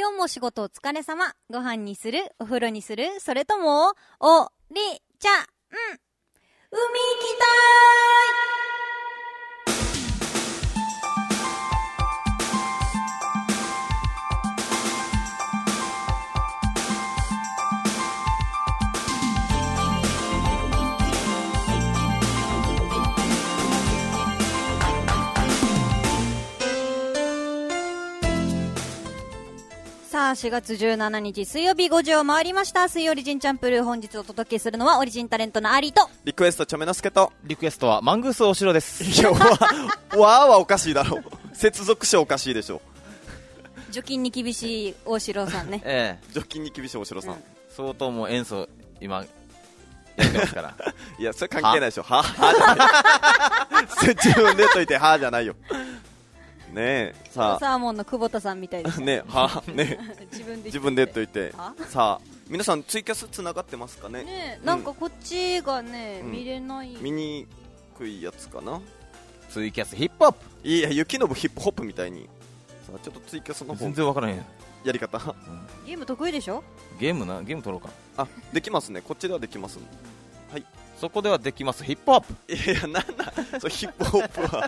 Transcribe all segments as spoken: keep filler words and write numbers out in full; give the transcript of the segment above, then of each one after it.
今日も仕事お疲れ様。ご飯にする？お風呂にする？それともおりちゃん、うん、海行きたーい。さあしがつじゅうしちにち水曜日ごじを回りました。水曜オリジンチャンプルー、本日お届けするのはオリジンタレントのアリとリクエストチョメノスケとリクエストはマングースお城です。 いやわわーはおかしいだろう。接続詞おかしいでしょ。 除菌に厳しい大城さんねえ除菌に厳しい大城さん、うん、 相当もう塩素今やってますからいやそれ関係ないでしょ。ははじゃないそれ自分で言っといてはじゃないよねえ。さあサーモンの久保田さんみたいですね。はね自分で自分で言っといて。さあ皆さんツイキャスつながってますかね。 ねえ、なんかこっちがね、うん、見れない。 見にくいやつかな。 ツイキャスヒップホップ。 いや雪のぶヒップホップみたいに。さあちょっとツイキャスの方全然わからへんやり方、うん、 ゲーム得意でしょ。 ゲームなゲーム取ろうか。 あできますね。こっちではできます。はい、 そこではできますヒップホップ。 いやなんだそうヒップホップは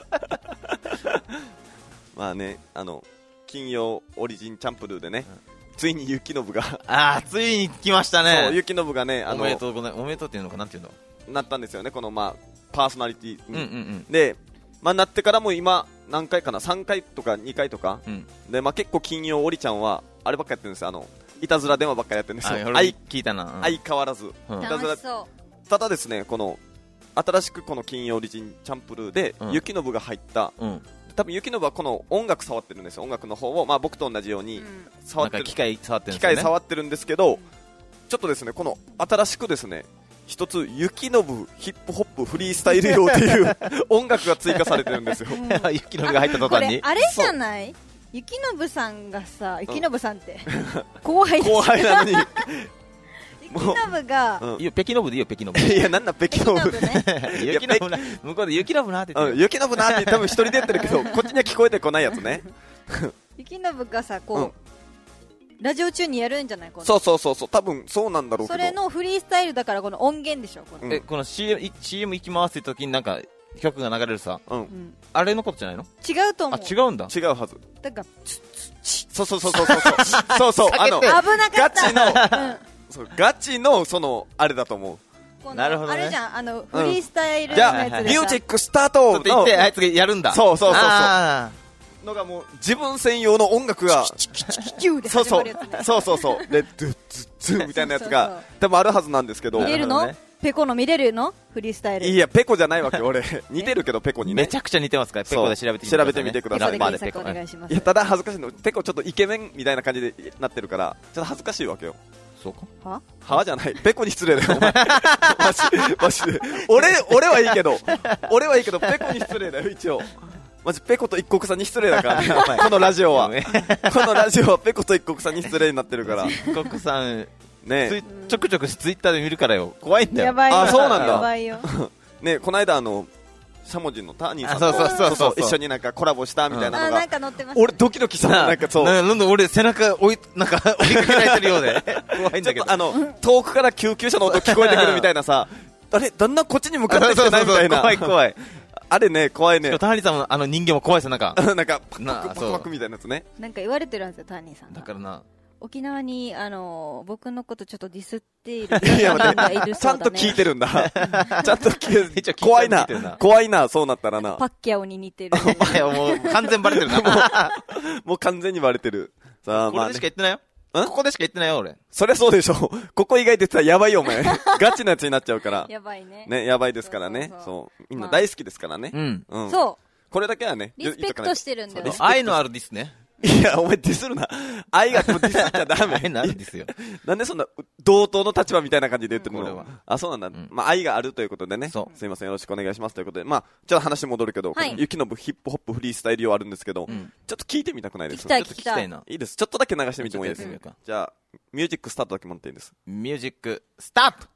まあね、あの金曜オリジンチャンプルーでね、うん、ついに雪のぶがあーついに来ましたね。 そう雪のぶがね、あのおめでとうございます。おめでとうっていうのかなんていうのなったんですよね。このまあパーソナリティ、 うんうんうん、 で、まあ、なってからも今何回かなさんかいとかにかいとか、うん、でまあ結構金曜オリちゃんはあればっかやってるんですよ。あのいたずら電話ばっかやってるんですよ。 あ聞いたな、うん、 相変わらず、うん、いたずら。ただですね、この新しくこの金曜オリジンチャンプルーで、うん、雪のぶが入った、うん多分雪のぶはこの音楽触ってるんですよ。音楽の方を、まあ、僕と同じように触ってる、うん、 機械触ってるんですよね。 機械触ってるんですけど、ちょっとですねこの新しくですね一つ雪のぶヒップホップフリースタイル用っていう音楽が追加されてるんですよ、うん、 雪のぶが入った途端にあれじゃない。雪のぶさんがさ、雪のぶさんって、うん、後輩後輩なのに雪のぶが、 うん、いいよ、北京のぶでいいよ、北京のぶ。 いや、なんだ、北京のぶ。 雪のぶな、向こうで雪のぶなって言って、 うん、雪のぶなって多分一人で言ってるけど、こっちには聞こえてこないやつね。 雪のぶがさ、こう、うん、ラジオ中にやるんじゃない。このそうそうそうそう、多分そうなんだろうけど。 それのフリースタイルだからこの音源でしょ。この、 うん、え、この シーエム、シーエム 行きますって時になんか曲が流れるさ、うん、あれのことじゃないの。 違うと思う。 あ、違うんだ。 違うはず。 だから、 そうそうそうそうそうそうそう、あの、 危なかった。 ガチの、うんそうガチのそのあれだと思う。なるほど、ね、 あれじゃん、あのフリースタイルのやつで、 うん、じゃあミュージックスタートって言ってあいつがやるんだ。 そうそうそうそうのがもう自分専用の音楽がそうそうそうそうそうでドゥッズッズみたいなやつが多分あるはずなんですけど。 見れるの、ね、ペコの見れるのフリースタイル。 いやペコじゃないわけ俺似てるけどペコにねめちゃくちゃ似てますからペコで調べてみてください、ね、 調べてみてください。 ペコで検索お願いします。 いやただ恥ずかしいのペコちょっとイケメンみたいな感じでなってるからちょっと恥ずかしいわけよ。 そうかははじゃないペコに失礼だよお前マジマジで俺俺はいいけど俺はいいけどペコに失礼だよ一応マジペコと一国さんに失礼だからねこのラジオはこのラジオはペコと一国さんに失礼になってるから一国さんねちょくちょくツイッターで見るからよ怖いんだよ。 やばいよ。 あそうなんだ。 やばいよねこの間あのしゃもじのターニーさんとそうそうそうそう一緒になんかコラボしたみたいなのが、 うん、なんか載ってました。 俺ドキドキしたなんかそうなんで俺背中追いなんか追いかけられてるようで怖いんだけどあの遠くから救急車の音聞こえてくるみたいなさあれだんだんこっちに向かってきてないみたいな怖い怖いあれね怖いね。 ターニーさんもあの人間も怖いですなんかなんかパクパクパクパクみたいなやつね。 なんか言われてるんですよターニーさんが。 だからな沖縄にあの僕のことちょっとディスっている人がいるそうだね。 ちゃんと聞いてるんだ。ちゃんと聞いてる。怖いな。怖いな。そうなったらな。 パッキャオに似てる。 もう完全バレてるな。もうもう完全にバレてる。さあこれでしか言ってないよ。ここでしか言ってないよ俺。 そりゃそうでしょ。ここ以外で言ったらやばいよお前。ガチなやつになっちゃうから。 やばいね。 ねやばいですからね。そうみんな大好きですからね。 うん。 そう。 これだけはね。 リスペクトしてるんだよ。 愛のあるディスね。 いや、お前ディスるな。愛がディスっちゃダメ。 愛のあるディスよ。 なんでそんな同等の立場みたいな感じで言ってるの。あ、そうなんだ。まあ愛があるということでね。すいませんよろしくお願いしますということで。まあちょっと話戻るけど、雪のぶヒップホップフリースタイル用あるんですけど、ちょっと聞いてみたくないですか。 聞きたい聞きたいな。 いいです。ちょっとだけ流してみてもいいですか。じゃあミュージックスタートだけ持っていいです。 ミュージックスタート。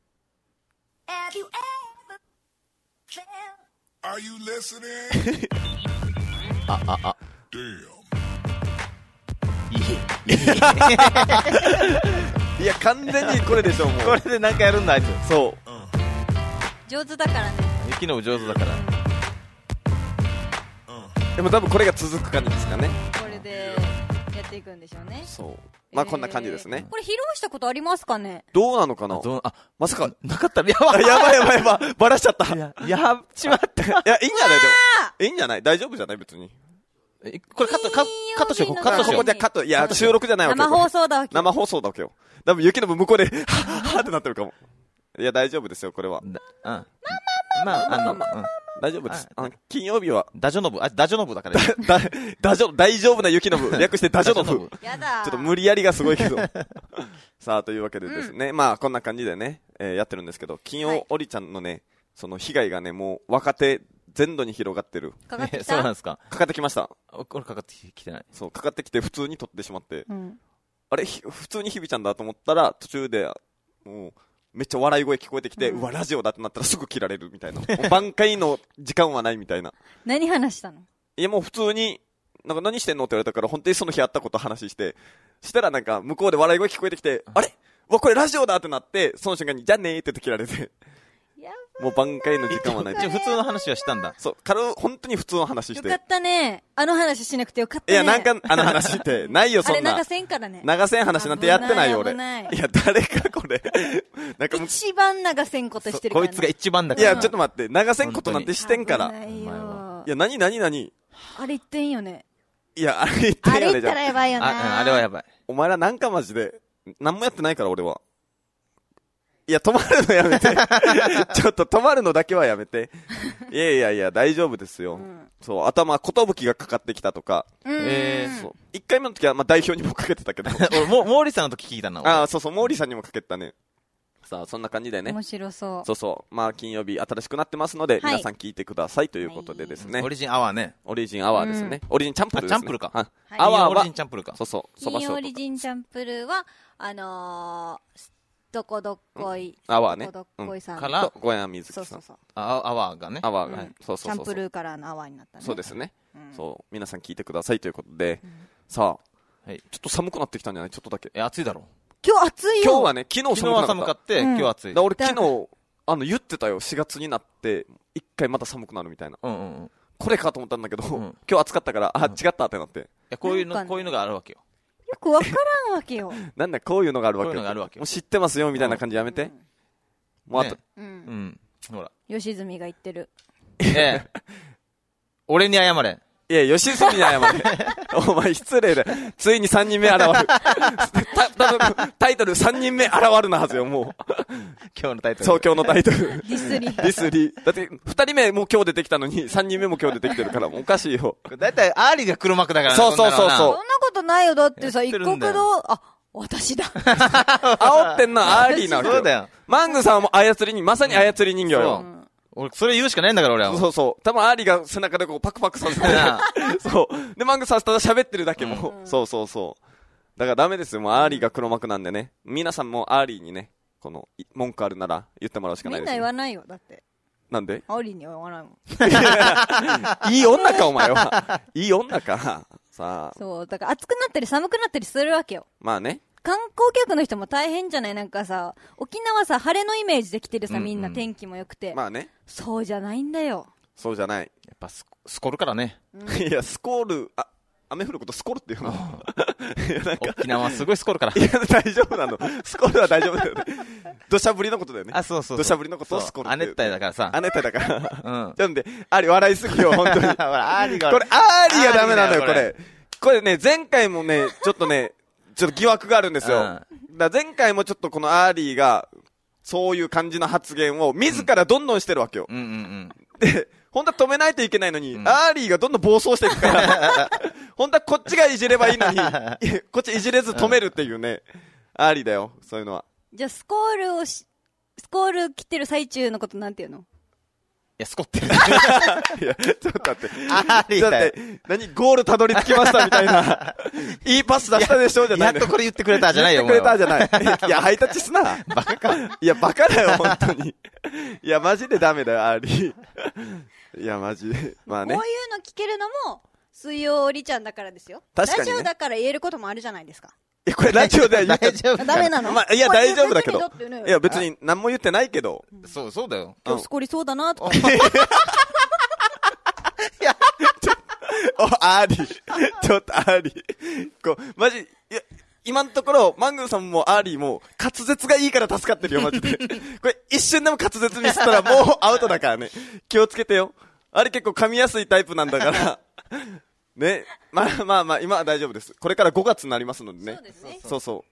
Are you listening? あああ。 Damn. いいや、完全にこれでしょ、もう。 これでなんかやるんだ、あいつ。 そう。 上手だからね。 雪の上手だから。 でも多分これが続く感じですかね。 これでやっていくんでしょうね。 そう。まあこんな感じですね。 これ披露したことありますかね？ どうなのかな。 あ、 まさか、 なかったらやばい。 やばいやばいやばい。バラしちゃった。 や、やっちまった。 いや、いいんじゃないでも。いいんじゃない大丈夫じゃない別に。 え、これカット、カカットしよう、カットしよう。 ここでカット。いや、収録じゃないわけよ。 生放送だわけ。 生放送だわけよ。多分雪の分向こうで、はぁ、はぁってなってるかも。いや、大丈夫ですよ、これは。 うん。まあまあ、あの、 大丈夫です。あの、金曜日は、 ダジョノブ、あ、ダジョノブだからね。 だ、大丈夫、大丈夫な雪の分。略してダジョノブ。 やだ。 ちょっと無理やりがすごいけど。さあ、というわけでですね。まあ、こんな感じでね、えー、やってるんですけど、金曜おりちゃんのね、その被害がね、もう若手全土に広がってる。 かかってきた。 そうなんですか。 かかってきました。 これかかってきてない。 そう、かかってきて普通に撮ってしまって。 うん、 あれ、普通にひびちゃんだと思ったら、途中で、もう、めっちゃ笑い声聞こえてきて、うん、うわ、ラジオだってなったらすぐ切られるみたいな。もう挽回の時間はないみたいな。 何話したの？ いや、もう普通に、なんか何してんのって言われたから、本当にその日会ったこと話して、したらなんか向こうで笑い声聞こえてきて、あれうわ、これラジオだってなって、その瞬間に、じゃあねーって切られて。もう挽回の時間はない。 普通の話はしたんだ。 そう、軽本当に普通の話して。 よかったね。あの話しなくてよかったね。 いや、なんか、あの話って、ないよ、そんな。 あれ流せんからね。 流せん話なんてやってないよ、俺。いや、誰かこれ。 なんか一番流せんことしてるから、ね。 こいつが一番だから。 いや、ちょっと待って、流せんことなんてしてんから。 いや、なになになにあれ言ってんよね。 いや、あれ言ってんよね。 あれ言ったらやばいよね。 あ、あれはやばい。 お前らなんかマジで、何もやってないから、俺は。いや、止まるのやめて。ちょっと止まるのだけはやめて。いやいやいや、大丈夫ですよ。うん、そう、頭、ことぶきがかかってきたとか。 えー、 そう。一回目の時は、まあ、代表にもかけてたけど。 俺、も、モーリーさんの時聞いたな。 ああ、そうそう、モーリーさんにもかけてたね。さあ、そんな感じでね。 面白そう。 そうそう。まあ、金曜日新しくなってますので、はい、皆さん聞いてくださいということでですね。 はい、オリジンアワーね。 オリジンアワーですね。うん、オリジンチャンプルーです、ね。 チャンプルか。 はい、アワーは、 オリジンチャンプルか。 そうそう。 金曜オリジンチャンプルーは、あのー、どこどっこい、 アワーね。 どこどっこいさん、 うん、から、 小山水木さん。 そうそうそう。 あ、アワーがね。 アワーが、うん、そうそうそう。 チャンプルーからのアワーになったね。 そうですね。うん、そう。皆さん聞いてくださいということで、うん、さあ、はい、ちょっと寒くなってきたんじゃないちょっとだけ。 え、暑いだろ。 今日暑いよ。 今日はね、昨日寒くなかった。昨日は寒かって、うん、今日暑い。 だ俺昨日、あの、言ってたよ。しがつになって、一回また寒くなるみたいな。 うんうんうん。 これかと思ったんだけど、うん、今日暑かったから、あ、違ったってなって。いや、こういうの、こういうのがあるわけよ。 よくわからんわけよ。 なんだ、こういうのがあるわけよ。 こういうのがあるわけよ。 もう知ってますよ、みたいな感じやめて。うん、もうあと、 ね、うん。うん。ほら。 吉住が言ってる。 ええ。俺に謝れ。 いや、吉住に謝れ。お前失礼だよ。ついにさんにんめ現る。た、タイトルさんにんめ現るなはずよ、もう。 今日のタイトル。 そう、今日のタイトル。 ディスリ。 ディスリ。だって、ふたりめもう今日出てきたのに、さんにんめも今日出てきてるから、もうおかしいよ。 だいたいアーリーが黒幕だからね。 そうそうそうそう。 そんなことないよ。だってさ、一国堂、あ、私だ。 煽ってんのはアーリーなわけよ。 そうだよ。 マングさんも操り人、まさに操り人形よ。 俺、それ言うしかないんだから、俺は。 そうそう。多分、アーリーが背中でこう、パクパクさせて。そう。で、マングさんただ喋ってるだけも。うん、そうそうそう。だからダメですよ。もう、アーリーが黒幕なんでね。皆さんもアーリーにね、この、文句あるなら言ってもらうしかないです、ね。 みんな言わないよ、だって。 なんでアーリーには言わないもん。 いい女か、お前は。いい女か。さあ。 そう。だから暑くなったり寒くなったりするわけよ。 まあね。 観光客の人も大変じゃないなんかさ、沖縄さ、晴れのイメージで来てるさ、みんな天気も良くて。 まあね。 そうじゃないんだよ。 そうじゃない。 やっぱス、スコールからね。 うん、いや、スコール、あ、雨降ることスコールっていうのいやなんか沖縄はすごいスコールから。 いや、大丈夫なの。スコールは大丈夫だよね。土砂降りのことだよね。 あ、そうそうそう。 土砂降りのことをスコールって。 亜熱帯だからさ。 亜熱帯だから。 うん。 なんで、アーリー笑いすぎよ、本当に。 ほら、アーリーが。 これ、アーリーがダメなのよ、これ。これね、前回もね、ちょっとね、ちょっと疑惑があるんですよ。うんだ前回もちょっとこのアーリーが、そういう感じの発言を自らどんどんしてるわけよ。 うんうんうん、 で、本当は止めないといけないのに、うん、アーリーがどんどん暴走していくから、本当はこっちがいじればいいのに、こっちいじれず止めるっていうね、うん、アーリーだよ、そういうのは。 じゃあスコールをし、スコール切ってる最中のことなんていうの？ いや、スコってる。 いや、ちょっと待って。 あーだって、何ゴールたどり着きましたみたいな。いいパス出したでしょじゃないの。 やっとこれ言ってくれたじゃないよ。 言ってくれたじゃない。いや、ハイタッチすな。 バカか。 いや、バカだよ、本当に。いや、マジでダメだよ、アーリー。いや、マジで。まあね。 こういうの聞けるのも、 水曜りちゃんだからですよ。 確かにねラジオだから言えることもあるじゃないですか。 いや、これラジオでは言って大丈夫。 ダメなの、 まあ、いや、大丈夫だけど。 これ別にだってねいや、別に何も言ってないけど。 そう、そうだよ。 今日スコリそうだなとか。 お、あり。ちょっとあり。こう、マジ、いや、今のところ、マングーさんもアーリーも、滑舌がいいから助かってるよ、マジで。これ、一瞬でも滑舌ミスったらもうアウトだからね。気をつけてよ。あれ結構噛みやすいタイプなんだから。ね。まあまあまあ、今は大丈夫です。これからごがつになりますのでね。 そうですね。 そうそう。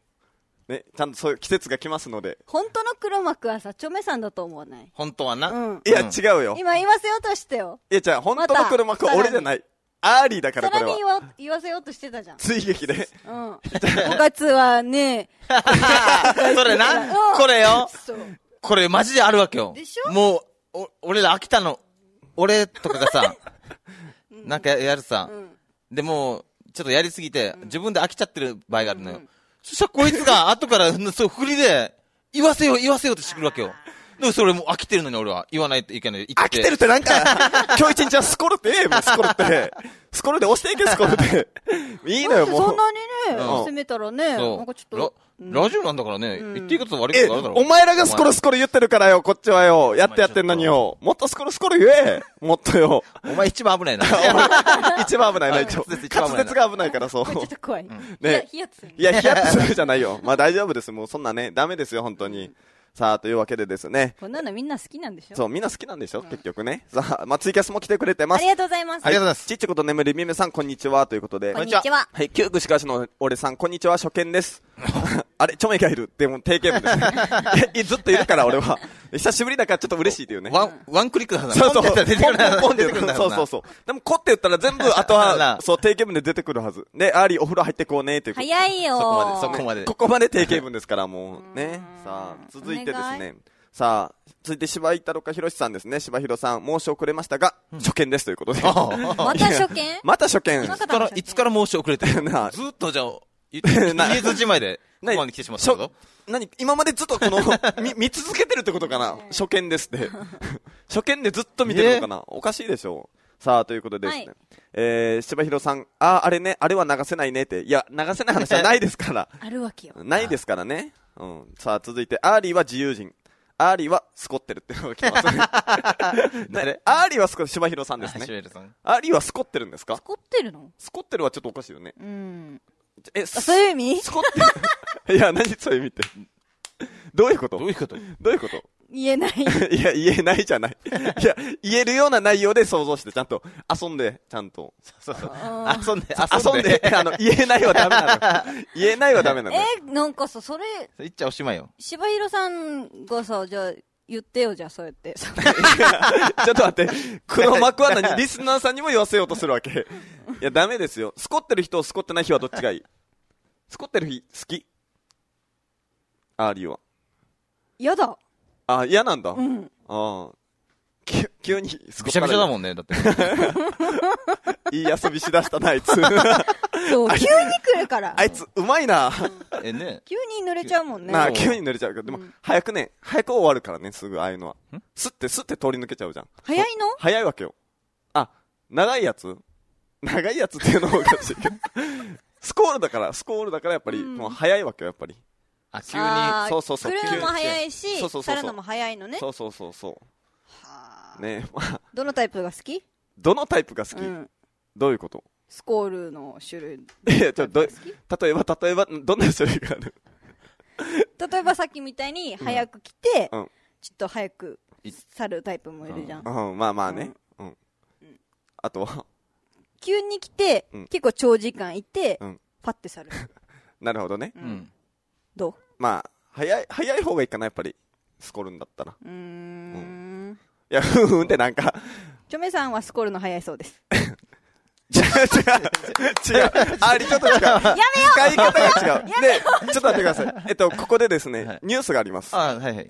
ね、ちゃんとそういう季節が来ますので。 本当の黒幕はさ、チョメさんだと思わない？ 本当はな。 うん。 いや、違うよ。 今言わせようとしてよ。 いや、じゃあ、本当の黒幕は俺じゃない。アーリーだから、これはさらに。言わ言わせようとしてたじゃん。 追撃で。 うん。ごがつはね、 それな、これよ。 そう。 これマジであるわけよ。 でしょ？ もう、お、俺ら飽きたの。俺とかがさ、なんかやるさ。 うん。 でも、ちょっとやりすぎて、自分で飽きちゃってる場合があるのよ。そしたらこいつが後から、そう、振りで、言わせよう、言わせようとしてくるわけよ。でもそれもう飽きてるのに俺は言わないといけない。 飽きてるってなんか、今日一日はスコルってええもん、スコルって。スコルで押していけ、スコルで。いいのよ、もう。 そんなにね、 うん攻めたらね、 そうなんかちょっと。 ラ、ラジオなんだからね、 うん言っていいこと悪いえ、 ことあるだろ。 お前らがスコルスコル言ってるからよ、こっちはよ。やってやってんのによ。もっとスコルスコル言え。もっとよ。 お前一番危ないな。 一番危ないな、一応。 滑舌一番危ないな滑舌が危ないから、そう。 これちょっと怖い。 ねヒヤッとする。 いや、ヒヤッとするじゃないよ。まあ大丈夫です。もうそんなね、ダメですよ、本当に。さあ、というわけでですね。 こんなのみんな好きなんでしょ？ そう、みんな好きなんでしょ、結局ね。さあ、まあツイキャスも来てくれてますあり。がとうございます。 ありがとうございますちっちこと眠りみめさん、こんにちは。ということで。 こんにちは。 はい、旧串川市の俺さん、こんにちは、初見です。あれ、チョメがいる。でも、定型文ですね。いやずっといるから、俺は。久しぶりだからちょっと嬉しいっていうね。 ワン、ワンクリックだはずそうそう。 ポンってやったら出てくるなポンポンって出てくるんだそうそうそう。でも、こって言ったら全部、あとなは、そう、定型文で出てくるはず。で、アーリーお風呂入ってこうね、ということで。 早いよー。 そこまでそこまでここまで定型文ですから、もう。ね。さあ、続いてですね。さあ、続いて柴井太郎かひろしさんですね。柴ひろさん、申し遅れましたが、初見ですということで。 また初見？ また初見。 またいつから、いつから申し遅れてるなずっとじゃあ、言って、言えずじまいで、ここまで来てしまったぞ。 何今までずっとこの、見、見続けてるってことかな初見ですって。初見でずっと見てるのかなおかしいでしょう。さあ、ということでですね。 はいえー、柴ひろさん、あー、あれね、あれは流せないねって。いや、流せない話はないですから。 あるわけよ。 ないですからね。うん。さあ、続いて、アーリーは自由人。アーリーはスコってるってのが来ますね。 誰アーリーはスコ、柴ひろさんですね。 シュエルさん。 アーリーはスコってるんですかスコってるの？ スコってるはちょっとおかしいよね。 うん。 え、 あ、そういう意味？ スコってるいや、何そういう意味って。どういうことどういうことどういうこと言えない。 いや、言えないじゃない。いや、言えるような内容で想像して、ちゃんと遊んで、ちゃんと。 そうそう。 あー遊んで、 遊んで、あの、言えないはダメなのよ。言えないはダメなのよ。 え、なんかさ、それ、 言っちゃおしまいよ。 柴ひろさんがさ、じゃあ、言ってよ、じゃあ、そうやって。 ちょっと待って、黒幕は何リスナーさんにも言わせようとするわけ。いや、ダメですよ。スコってる人、スコってない人はどっちがいいスコってる日、好きアーリーは。 やだ。 あ、嫌なんだ。 うん。 ああ。き急にスコびしゃびしゃだん。 もんね、だって。 いい遊びしだしたな、あいつ。 そう、急に来るから。 あいつ、うまいな。 え、ね。 急に濡れちゃうもんね。 なあ、 そう急に濡れちゃうけど、でも、早くね、早く終わるからね、すぐ、ああいうのは。すって、すって通り抜けちゃうじゃん。 早いの？ 早いわけよ。あ、長いやつ長いやつっていうのもおかしいけど。スコールだから、スコールだからやっぱり、 うんもう早いわけよ、やっぱり。 あ、急に。 あーそうそうそう来るのも早いし、 そうそうそうそう去るのも早いのね。 そうそうそうそはう。 あねまあ、 どのタイプが好き？ どのタイプが好き、 うん。 どういうことスコールの種類。 いや、ちょ、ど、 好き？ 例えば、例えば、どんな種類がある例えばさっきみたいに早く来て、 うんちょっと早く去るタイプもいるじゃん。 うん、まあまあね。うん。あとは、 急に来て、 うん結構長時間いて、 うんパッて去る。 なるほどね。 ううんん。 どう？ まあ、早い、早い方がいいかな、やっぱり。スコールんだったら。 うーん。 いや、ふんふんってなんか、 チョメさんはスコールの早いそうです。 違う違う、違う。ありちょっと違う。やめよう使い方が違う。で、ちょっと待ってください。えっと、ここでですね、 はいニュースがあります。 あ、はいはい。 えー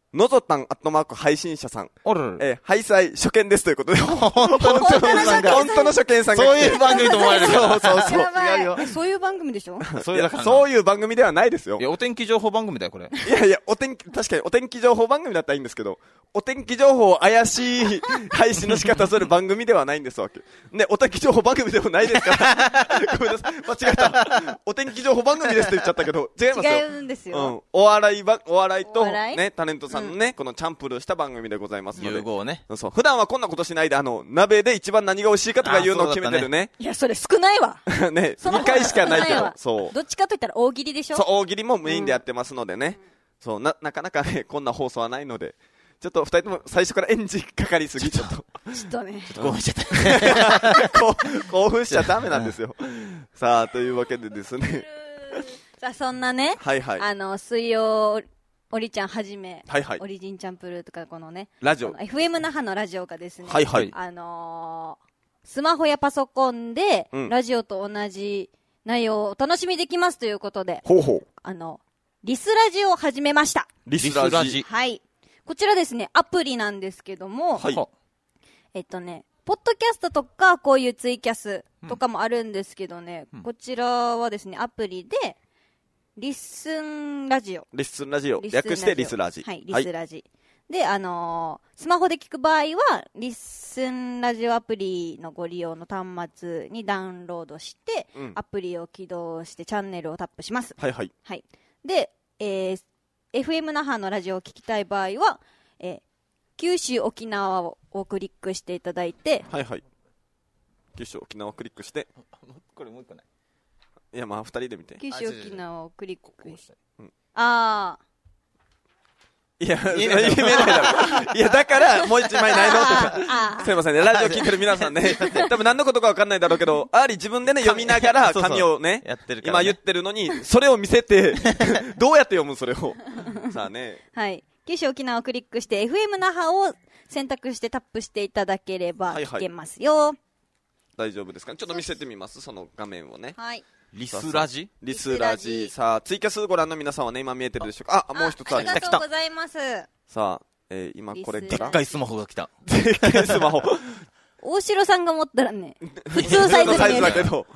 のぞたんアットマーク配信者さん。 おる。 えー、ハイサイ初見ですということで。 本当の初見さんが。 本当の初見さんが。 そういう番組と思われるから。 そうそうそう。 やばい違うよえそういう番組でしょそういうだからな。 そういう番組ではないですよい。や、お天気情報番組だよ、これ。 いやいや、お天気、確かにお天気情報番組だったらいいんですけど、お天気情報を怪しい配信の仕方する番組ではないんですわけ。ね、お天気情報番組でもないですから。ごめんなさい。間違えた。お天気情報番組ですって言っちゃったけど、違いますよ。 違うんですよ、 うん。お笑いば、お笑いと、 お笑いね、タレントさんのね、このチャンプルーした番組でございますので。 融合ね。 そう。普段はこんなことしないで、あの、鍋で一番何が美味しいかとかいうのを決めてるね。 いやそれ少ないわね、 そのにかいしかないけど少わ、 そう。 どっちかといったら大喜利でしょそう、大喜利もメインでやってますのでね。そう、な、なかなかね、こんな放送はないので、ちょっと二人とも最初からエンジンかかりすぎ、ちょっと。 ちょっとね興奮しちゃった。 こう興奮しちゃダメなんですよ。さあ、というわけでですね。 さあそんなね、 はいはい。 あの水曜おりちゃんはじめ、 はいはいオリジンチャンプルーとかこのねラジオあの エフエム 那覇のラジオがですね、 はいはいあのースマホやパソコンで、 うんラジオと同じ内容をお楽しみできますということで、 ほうほう。 あのリスラジを始めました。 リリスラジ。 はい。こちらですね、アプリなんですけども、 はいえっとね、ポッドキャストとか、こういうツイキャスとかもあるんですけどね、 うんこちらはですね、アプリで、リッスンラジオ。 リスラジオ。 リッスン略してリスラジ。 はい、リスラジ。で、あのースマホで聞く場合は、リッスンラジオアプリのご利用の端末にダウンロードして、 うんアプリを起動してチャンネルをタップします。 はいはい。 はい。で、えー、エフエム 那覇のラジオを聞きたい場合は、えー九州沖縄ををクリックしていただいて、 はいはい。九州沖縄をクリックして、 これもう一個ない。 いやまあ二人で見て。 九州沖縄をクリックしして。 あいや、 言え言えないいなだろだろ。いや、だから、もう一枚ないのってああすいませんね。ラジオ聞いてる皆さんね。多分何のことかわかんないだろうけど、あり自分でね、読みながらそうそう紙をね、 やってるからね今言ってるのに、それを見せて、どうやって読むそれを。さあね。 あ、はい。九州沖縄をクリックして エフエム 那覇を選択してタップしていただければはいはい聞けますよ。 大丈夫ですかちょっと見せてみますその画面をね。 はい。 リスラジリスラジ。さあ、ツイキャスご覧の皆さんはね、今見えてるでしょうかあ、もう一つあります。 ありがとうございます。 さあ、えー、今これからでっかいスマホが来た。 でっかいスマホ。 大城さんが持ったらね、普通サイズにサイ見える。 ズだけど。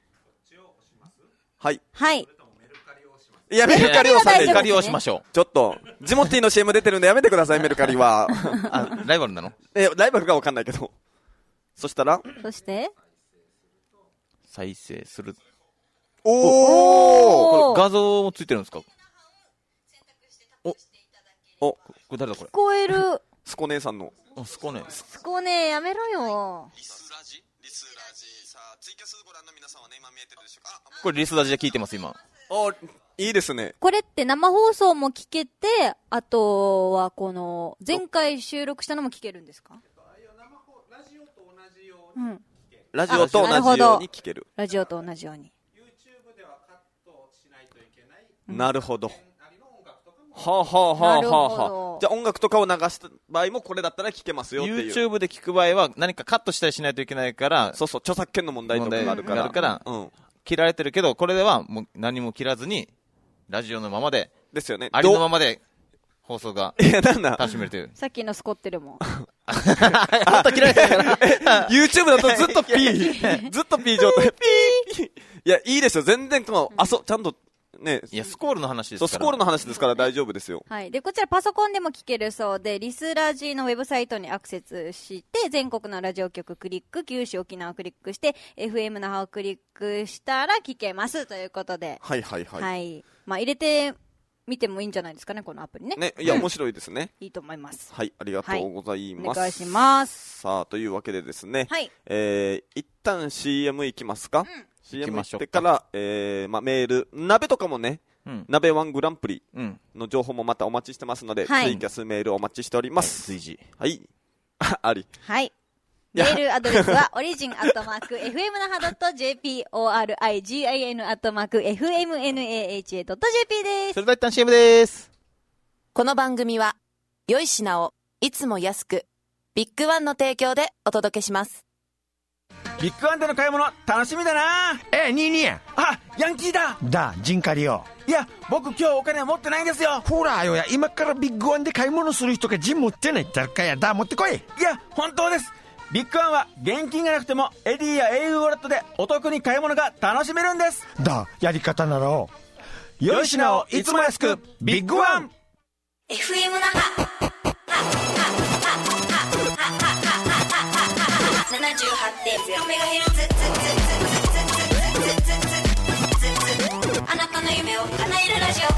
はい。 はい。 いや、メルカリをさんでメルカリは大丈夫借りをしましょちょっと、ジモティーの シーエム 出てるんでやめてください、メルカリは。 う。あ、ライバルなのえ、ライバルかわかんないけど。そしたら、 そして、 再生する。 おーおーこれ画像もついてるんですかお、 これ誰だこれ聞こえる。 スコ姉さんの。 あ、そこね。 そこね、やめろよ。 リスラジリスラジ。さあ、ツイキャスご覧の皆さんはね、今見えてるでしょうかこれリスラジで聞いてます、今。 お、いいですね。 これって生放送も聞けて、あとはこの、前回収録したのも聞けるんですか？うん。 ラジオとなるほど同じように聞ける。 ラジオと同じように。 なるほど。はあ、はあはあなるほはあはどあ、じゃあ音楽とかを流した場合もこれだったら聞けますよっていう。 YouTube で聞く場合は何かカットしたりしないといけないから、 そうそう、著作権の問題とかがあるから。 問題があるからうん。 切られてるけど、これではもう何も切らずに、ラジオのままで、 ですよね。 ありのまま。 まで放送がいや、なんだ。 楽しめるという。 さっきのスコってるもん。 本当切られてるから。 YouTube だとずっと P。ずっと P 状態。P。いや、いいですよ。全然、この、あそ、ちゃんと、ね。 いや、スコールの話ですそう、 から。 スコールの話ですから大丈夫ですよ。 はい。で、こちらパソコンでも聞けるそうで、リスラジのウェブサイトにアクセスして、全国のラジオ局クリック、九州沖縄をクリックして、エフエム 那覇をクリックしたら聞けますということで。 はいはいはい。 はい。まあ、入れてみてもいいんじゃないですかね、このアプリね。 ね、いや、面白いですね。 いいと思います。 はい、ありがとうございます。 お願いします。 さあ、というわけでですね。 はい。 えー、一旦 シーエム 行きますか、シーエム 行行きましょうかってから、えー、まあ、メール、鍋とかもね、 うん。 鍋ワングランプリうん。 の情報もまたお待ちしてますので、 はいツイキャスメールお待ちしております。 随時。 はい。あ、あり。 はい。 いやメールアドレスは、オリジンアットマーク、エフエム 那覇 .jp、オールイジン アットマーク、エフエムエヌエーエイチエー ドット ジェーピー ですそ。れでは一旦 シーエム でーす。 この番組は良い品をいつも安くビッグワンの提供でお届けします。 ビッグワンでの買い物楽しみだな。 えー、ニーニーや。 あ、ヤンキーだ。 だ、ジンカリよ。 いや、僕今日お金持ってないんですよ。 ほらよや、今からビッグワンで買い物する人がジン持ってない誰かや。だ、持ってこい。 いや、本当です。ビッグワンは現金がなくてもエディや エーユー ウォレットでお得に買い物が楽しめるんです。 だ、やり方ならよいしなをいつも安くビッグワン。 エフエム 那覇 ななじゅうはちてんゼロメガヘルツ あなたの夢を叶えるラジオ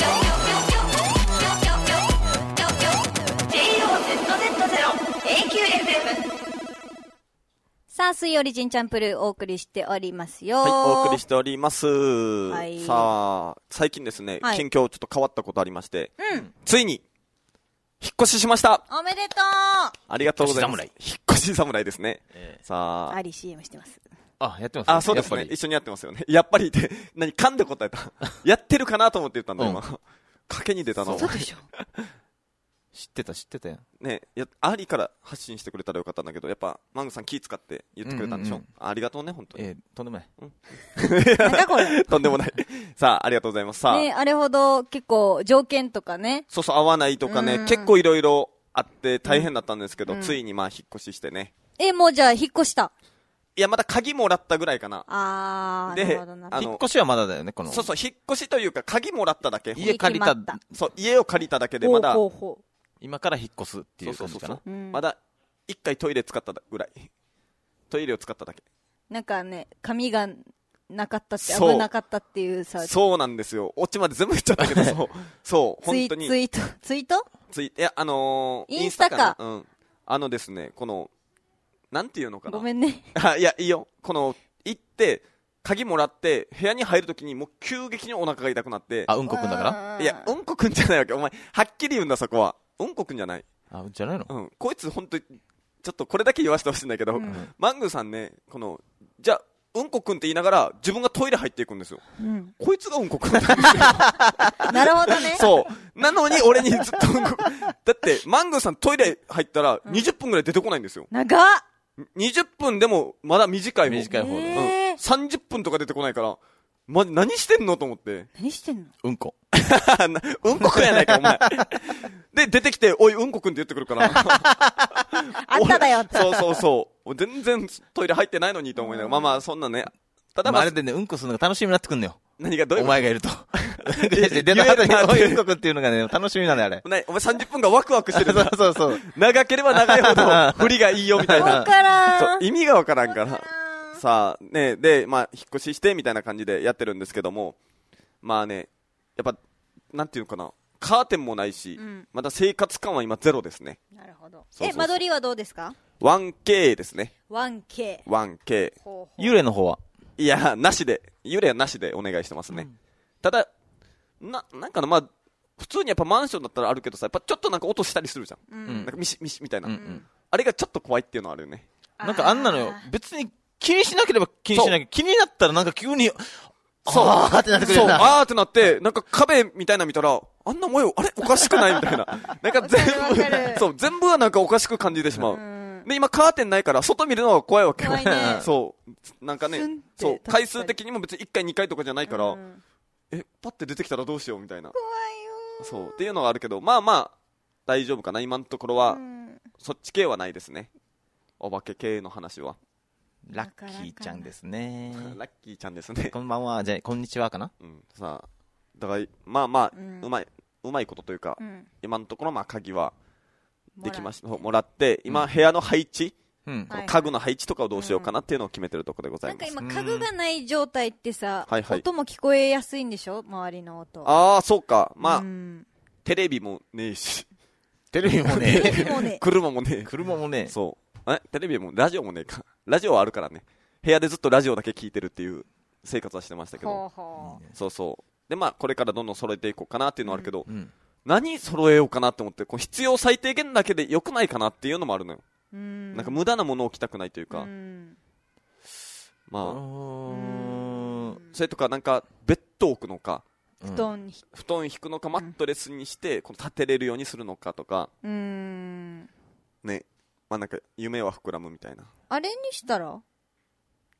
ジェイオーゼットゼットゼロ エーキューエフエム。 さあ、水曜日ジンチャンプルーお送りしておりますよ。 はい、お送りしております。 いさあ、最近ですね、 はい近況ちょっと変わったことありまして、 うん。 ついに、引っ越ししました。 おめでとありがとうございます。 引っ引っ越し侍ですね。 えーさう。 ああ、り シーエム してます。 あ、やってます。 あ、そうですね。 やっぱり一緒にやってますよね。やっぱりって、何、噛んで答えた。やってるかなと思って言ったんだ、 うん今。賭けに出たな。 そうでしょ。 知ってた、知ってたよ。 ね、や、ありから発信してくれたらよかったんだけど、やっぱ、マングさん気使って言ってくれたんでしょ。 うんうんありがとうね、本当に。 えー、とんでもない。 なんかこれ。 とんでもない。さあ、ありがとうございます。さあ、 ね、あれほど結構条件とかね。 そうそう、合わないとかね、 うん結構いろいろあって大変だったんですけど、 うんついにまあ、引っ越ししてね。 え、もうじゃあ引っ越した。 いや、まだ鍵もらったぐらいかな。 あー、 でなるほどなるほど。 あの引っ越しはまだだよね、この。 そうそう、引っ越しというか、鍵もらっただけ。 家借りた決まっそう、家を借りただけで、まだ、 ほうほうほ今から引っ越すっていそううそうそうそう感じかな。 う。うん。 まだ、一回トイレ使ったぐらい。トイレを使っただけ。 なんかね、紙がなかったって、 そう危なかったっていうさ、 そうなんですよ。オチまで全部言っちゃったけど、そう。そう、 ツイ本当に。 ツイート、ツイートツイいや、あのー、 インスタかなうん。あのですね、この、なんていうのかな。 ごめんね。 あ、いや、いいよ。この、行って、鍵もらって、部屋に入るときにもう急激にお腹が痛くなって、 あ、うんこくんだからいや、うんこくんじゃないわけ。お前、はっきり言うんだ、そこは。うんこくんじゃない。 あ、じゃないのうん。こいつ、ほんと、ちょっとこれだけ言わせてほしいんだけど、 うんマングーさんね、この、じゃあ、うんこくんって言いながら、自分がトイレ入っていくんですよ。 うん。 こいつがうんこくんなんですよ。 なるほどね。 そう。なのに、俺にずっとうんこ、だって、マングーさんトイレ入ったら、にじゅっぷんぐらい出てこないんですよ。 長っにじゅっぷんでも、まだ短い方。 短い方で。 えーうん。さんじゅっぷんとか出てこないから、ま、何してんのと思って。 何してんのうんこ。 なうんこくんやないか、お前。で、出てきて、おい、うんこくんって言ってくるから。 あんただよって。 そうそうそう。全然トイレ入ってないのにと思いながら、まあまあ、そんなね。ただまあまあ、あれ、でね、うんこするのが楽しみになってくんのよ。 何がどういうことお前がいると。出た後に、おい、うんこくんっていうのがね、楽しみなんだよ、あれ。 ね、お前さんじゅっぷんがワクワクしてるんそだうそうそう。 長ければ長いほど、振りがいいよみたいな。 わからん。 そう、意味がわからんから。さあ、ね、で、まあ、引っ越ししてみたいな感じでやってるんですけども、まあね、やっぱ、なんていうのかな、カーテンもないし、 うんまだ生活感は今ゼロですね。 なるほど。 そうそうそうえ、間取りはどうですかワンケー ですね。 ワンケー。 ワンケー。 ほうほう幽霊の方は。 いや、なしで、幽霊はなしでお願いしてますね。ただ、な、なんかな、まあ、普通にやっぱマンションだったらあるけどさ、やっぱちょっとなんか音したりするじゃん。 うんなんかミシミシみたいな、 うんうん。 あれがちょっと怖いっていうのはあるよね。 なんかあんなのよ。別に気にしなければ気にしなきゃ。気になったらなんか急に、 そう。 あーってなってくるそう、 よな。 あーってなって、なんか壁みたいなの見たら、あんな模様、あれおかしくないみたいな。なんか全わかるわかる部、そう、全部はなんかおかしく感じてしまう。 うんで、今カーテンないから、外見るのが怖いわけよ。 怖いねそう。なんかねスンって、 そう、 確かに回数的にも別にいっかいにかいとかじゃないから、 うんえ、パッて出てきたらどうしようみたいな。 怖いよそう。っていうのがあるけど、まあまあ、大丈夫かな。今のところは、 うんそっち系はないですね。お化け系の話は。 ラッキーちゃんですね。 ラッキーちゃんですね。 こんばんは。じゃあ、こんにちはかな。 うん。さあ、だから、まあまあ、 うんうまい、うまいことというか、 うん今のところまあ鍵はできましもらもらって、今部屋の配置、 うん。 はい家具の配置とかをどうしようかなっていうのを決めてるところでござないんかます。 今家具がない状態ってさ、 はいはい音も聞こえやすいんでしょ周りの音。 ああ、そうか。まあ、 うんテレビもねえし、 テレビもテレね、 ビもね、 車もねえ。 車もね、 そう。えテレビも、ラジオもねえか。ラジオはあるからね。部屋でずっとラジオだけ聞いてるっていう生活はしてましたけほど。 うほそうそう。で、まあ、これからどんどん揃えていこうかなっていうのはあるけど、 うん。 何揃えようかなって思って、こう必要最低限だけで良くないかなっていうのもあるのよ。 う。うんなんか無駄なものを置きたくないというか、 うんまあ、 うーん。 それとかなんか、ベッド置くのか、 布団に。 布団引くのか、マットレスにして、この立てれるようにするのかとか、 うーん。 ね、まあなんか、夢は膨らむみたいな。 あれにしたら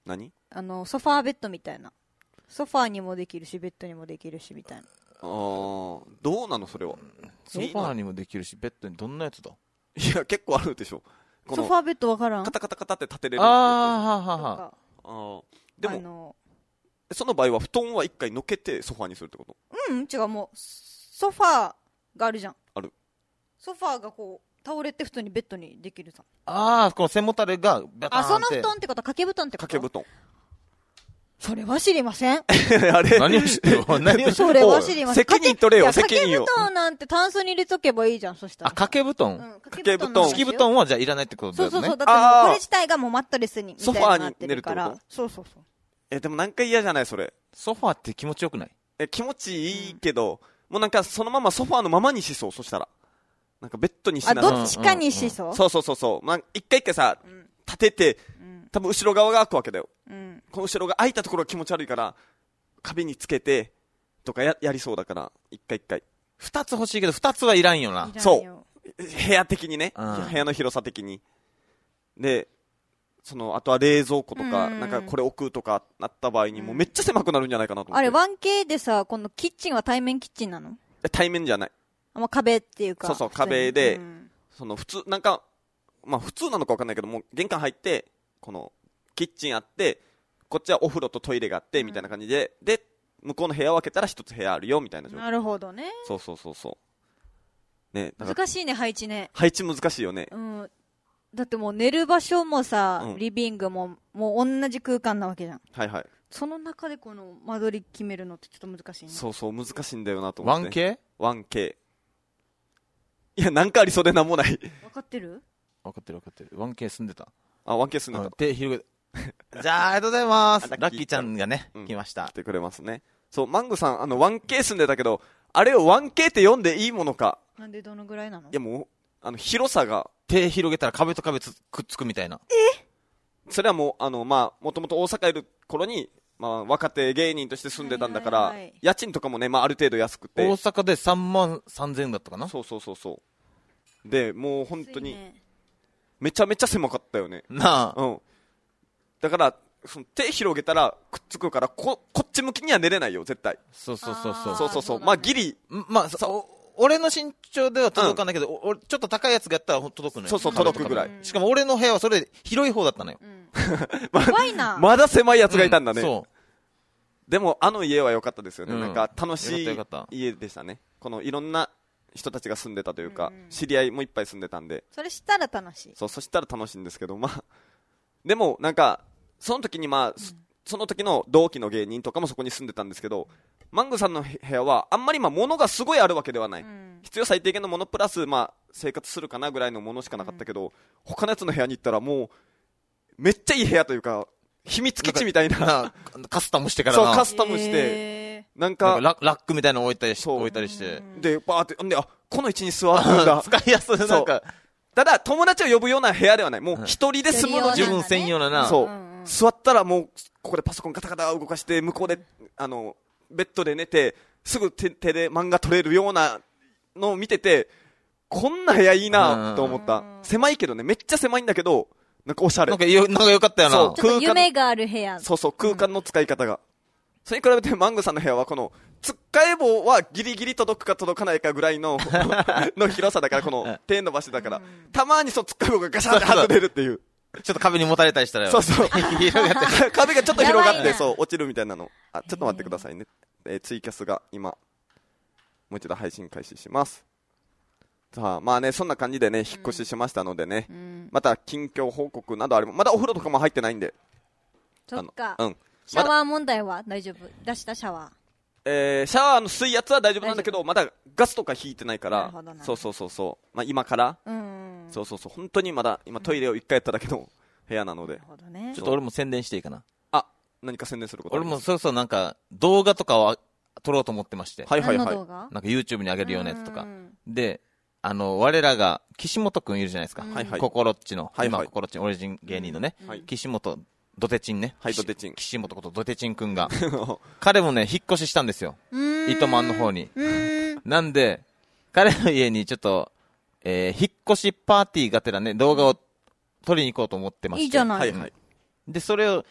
何あの、ソファーベッドみたいな。ソファーにもできるし、ベッドにもできるし、みたいな。 あー、どうなのそれは。 ソファーにもできるし、ベッドにどんなやつだ？ いや、結構あるでしょ。このソファーベッドわからんカタカタカタって立てれる。 あー、ははは。 とかあーでも、 あの、 その場合は布団は一回のけてソファーにするってこと？ うん違う、もう、ソファーがあるじゃん。 ある。 ソファーがこう、倒れて普通にベッドにできるさ。 あー、この背もたれが、バターンあ、 って。 その布団ってことは掛け布団ってこと掛け布団。 それは知りません。 あれ何を知ってる何を知ってそれは知りません。 責任取れよ、 掛け責任を。 掛け布団なんてタンスに入れとけばいいじゃん、そしたあ、 ら。 掛け布団、 うん、 掛け布団なんですよ敷布団はじゃあいらないってことだよね。 そうそうそう。だってもうあーこれ自体がもうマットレスに、みたいになってるから。 ソファーに寝るってこそうそうそう。 え、でもなんか嫌じゃないそれ。 ソファーって気持ちよくない？ え、気持ちいいけど、もうなんかそのままソファーのままにしそう、そしたら。なんかベッドにしあ、 ながら。 どっちかにしそう。 そうそうそうそう。まあ、一回一回さ、 ん立てて、 うん。 多分後ろ側が開くわけだよ。 うん。 この後ろが開いたところが気持ち悪いから、壁につけて、とかや、やりそうだから、一回一回。 二つ欲しいけど、二つはいらんよな。 そう部屋的にね、 うん部屋の広さ的に。で、その、あとは冷蔵庫とか、 うんなんかこれ置くとかなった場合にもうめっちゃ狭くなるんじゃないかなと思って。 あれ、ワンケー でさ、このキッチンは対面キッチンなの？ え対面じゃない。 あ、まあ、壁っていうか。 そうそう普通に壁でうんその普通、なんか、まあ普通なのかわかんないけども、玄関入って、この、キッチンあって、こっちはお風呂とトイレがあって、みたいな感じで、で、向こうの部屋を開けたら一つ部屋あるよ、みたいな状況。 なるほどね。 そうそうそうそう。ね、だから難しいね、配置ね。 配置難しいよね。 うん。だってもう寝る場所もさ、 うんリビングも、もう同じ空間なわけじゃん。 はいはい。 その中でこの間取り決めるのってちょっと難しいね。 そうそう、難しいんだよなと思って。 ワンケーワンケー。いや、なんかありそうでなんもない。 分かってる？ 分かってる分かってる。ワンケー 住んでた。 あ、ワンケー住んでうんた。 手広げ、じゃあ、ありがとうございます。 あラッキーちゃんがね、 うん来ました来。てくれますね。そう、マングさん、あの、ワンケー住んでたけど、あれをワンケーって読んでいいものか。 なんでどのぐらいなの？ いや、もう、あの、広さが、 手広げたら壁と壁つくっつくみたいな。 それはもう、あの、まあ、もともと大阪いる頃に、まあ、若手芸人として住んでたんだから、 はいはいはい家賃とかもね、まあ、ある程度安くて。 大阪でさんまんさんぜんえんだったかな。 そうそうそうそう。で、もう本当に、 きついねめちゃめちゃ狭かったよね。 なあ。 うん。だから、その手広げたらくっつくから、こ、こっち向きには寝れないよ、絶対。 そうそうそうそう。 あーそうそうそう。 そうだねまあ、ギリ、 んまあ、そお俺の身長では届かないけど、おおちょっと高いやつがやったらほん届くのよ。 そうそう壁と届くぐらい壁しかも俺の部屋はそれ広い方だったのよ。 うん怖いな。 まだ狭いやつがいたんだね。 うそでも、あの家は良かったですよね。 うんなんか、楽しいよかったよかった家でしたね。この、いろんな人たちが住んでたというか、 うんうん知り合いもいっぱい住んでたんで、 それしたら楽しい。 そう、そしたら楽しいんですけど、まあ、でも、なんか、その時にまあ、そその時の同期の芸人とかもそこに住んでたんですけど、マングさんの部屋は、あんまりまあ、物がすごいあるわけではない。 うん必要最低限のものプラス、まあ、生活するかなぐらいのものしかなかったけど、他のやつの部屋に行ったらもう、めっちゃいい部屋というか、秘密基地みたいな、 なカスタムしてからそう、 な。 カスタムして、 へなんなんかか、ララックみたいなの置いたりしそう置いたりして。 で、バーって、んで、あ、この位置に座るんだ。 使いやすい、 そうなんか、 ただ、友達を呼ぶような部屋ではない。もう一人で住むのに一人用な自分専用なな。 そう、 うんうん座ったらもう、ここでパソコンガタガタ動かして、向こうで、あの、ベッドで寝て、すぐ手手で漫画撮れるようなのを見てて、こんな部屋いいなと思った。 うん狭いけどね、めっちゃ狭いんだけど、なんかおしゃれなん。かよ、なんかよかったよな。 そうちょっと夢がある部屋。 そうそう、空間の使い方が。それに比べてマングさんの部屋はこの、つっかえ棒はギリギリ届くか届かないかぐらいの、の広さだから、この手伸ばしてだから、たまにそう、つっかえ棒がガシャンって外れるっていう。 ちょっと壁にもたれたりしたらよ。 そうそう。 広がって。 壁がちょっと広がって、 やばいなそう、落ちるみたいなの。あ、ちょっと待ってくださいね。えーツイキャスが今、もう一度配信開始します。さあ、まあね、そんな感じでね、引っ越ししましたのでね、 うん。ままた近況報告などあれば、まだお風呂とかも入ってないんで、 そっかあ。のうん。 シャワー問題は大丈夫？出したシャワえー、シャワーの水圧は大丈夫なんだけど、まだガスとか引いてないからなるほどなるほ、どそうそうそうそう、まあ今から、 ー。うん。 そうそうそう、本当にまだ、今トイレを一回やっただけの部屋なのでなる、ほどねちょ。っと俺も宣伝していいかな。 あ、何か宣伝することあります俺もそろそろなんか、動画とかを撮ろうと思ってまして。 はいはいはい。 何の動画？ なんか YouTube に上げるようなやつとかう。んで、あの、我らが、岸本くんいるじゃないですか。 はいはいココロッチの、 はいはい今ココロッチのオリジン芸人のね、 はい岸本ドテチンね。 はいドテチン岸本ことドテチンくんが。彼もね、引っ越ししたんですよ。 うーん糸満の方に。 うーん。 なんで、彼の家にちょっと、えー、引っ越しパーティーがてらね、動画を撮りに行こうと思ってまして。 いいじゃない。 はいはい。 で、それを、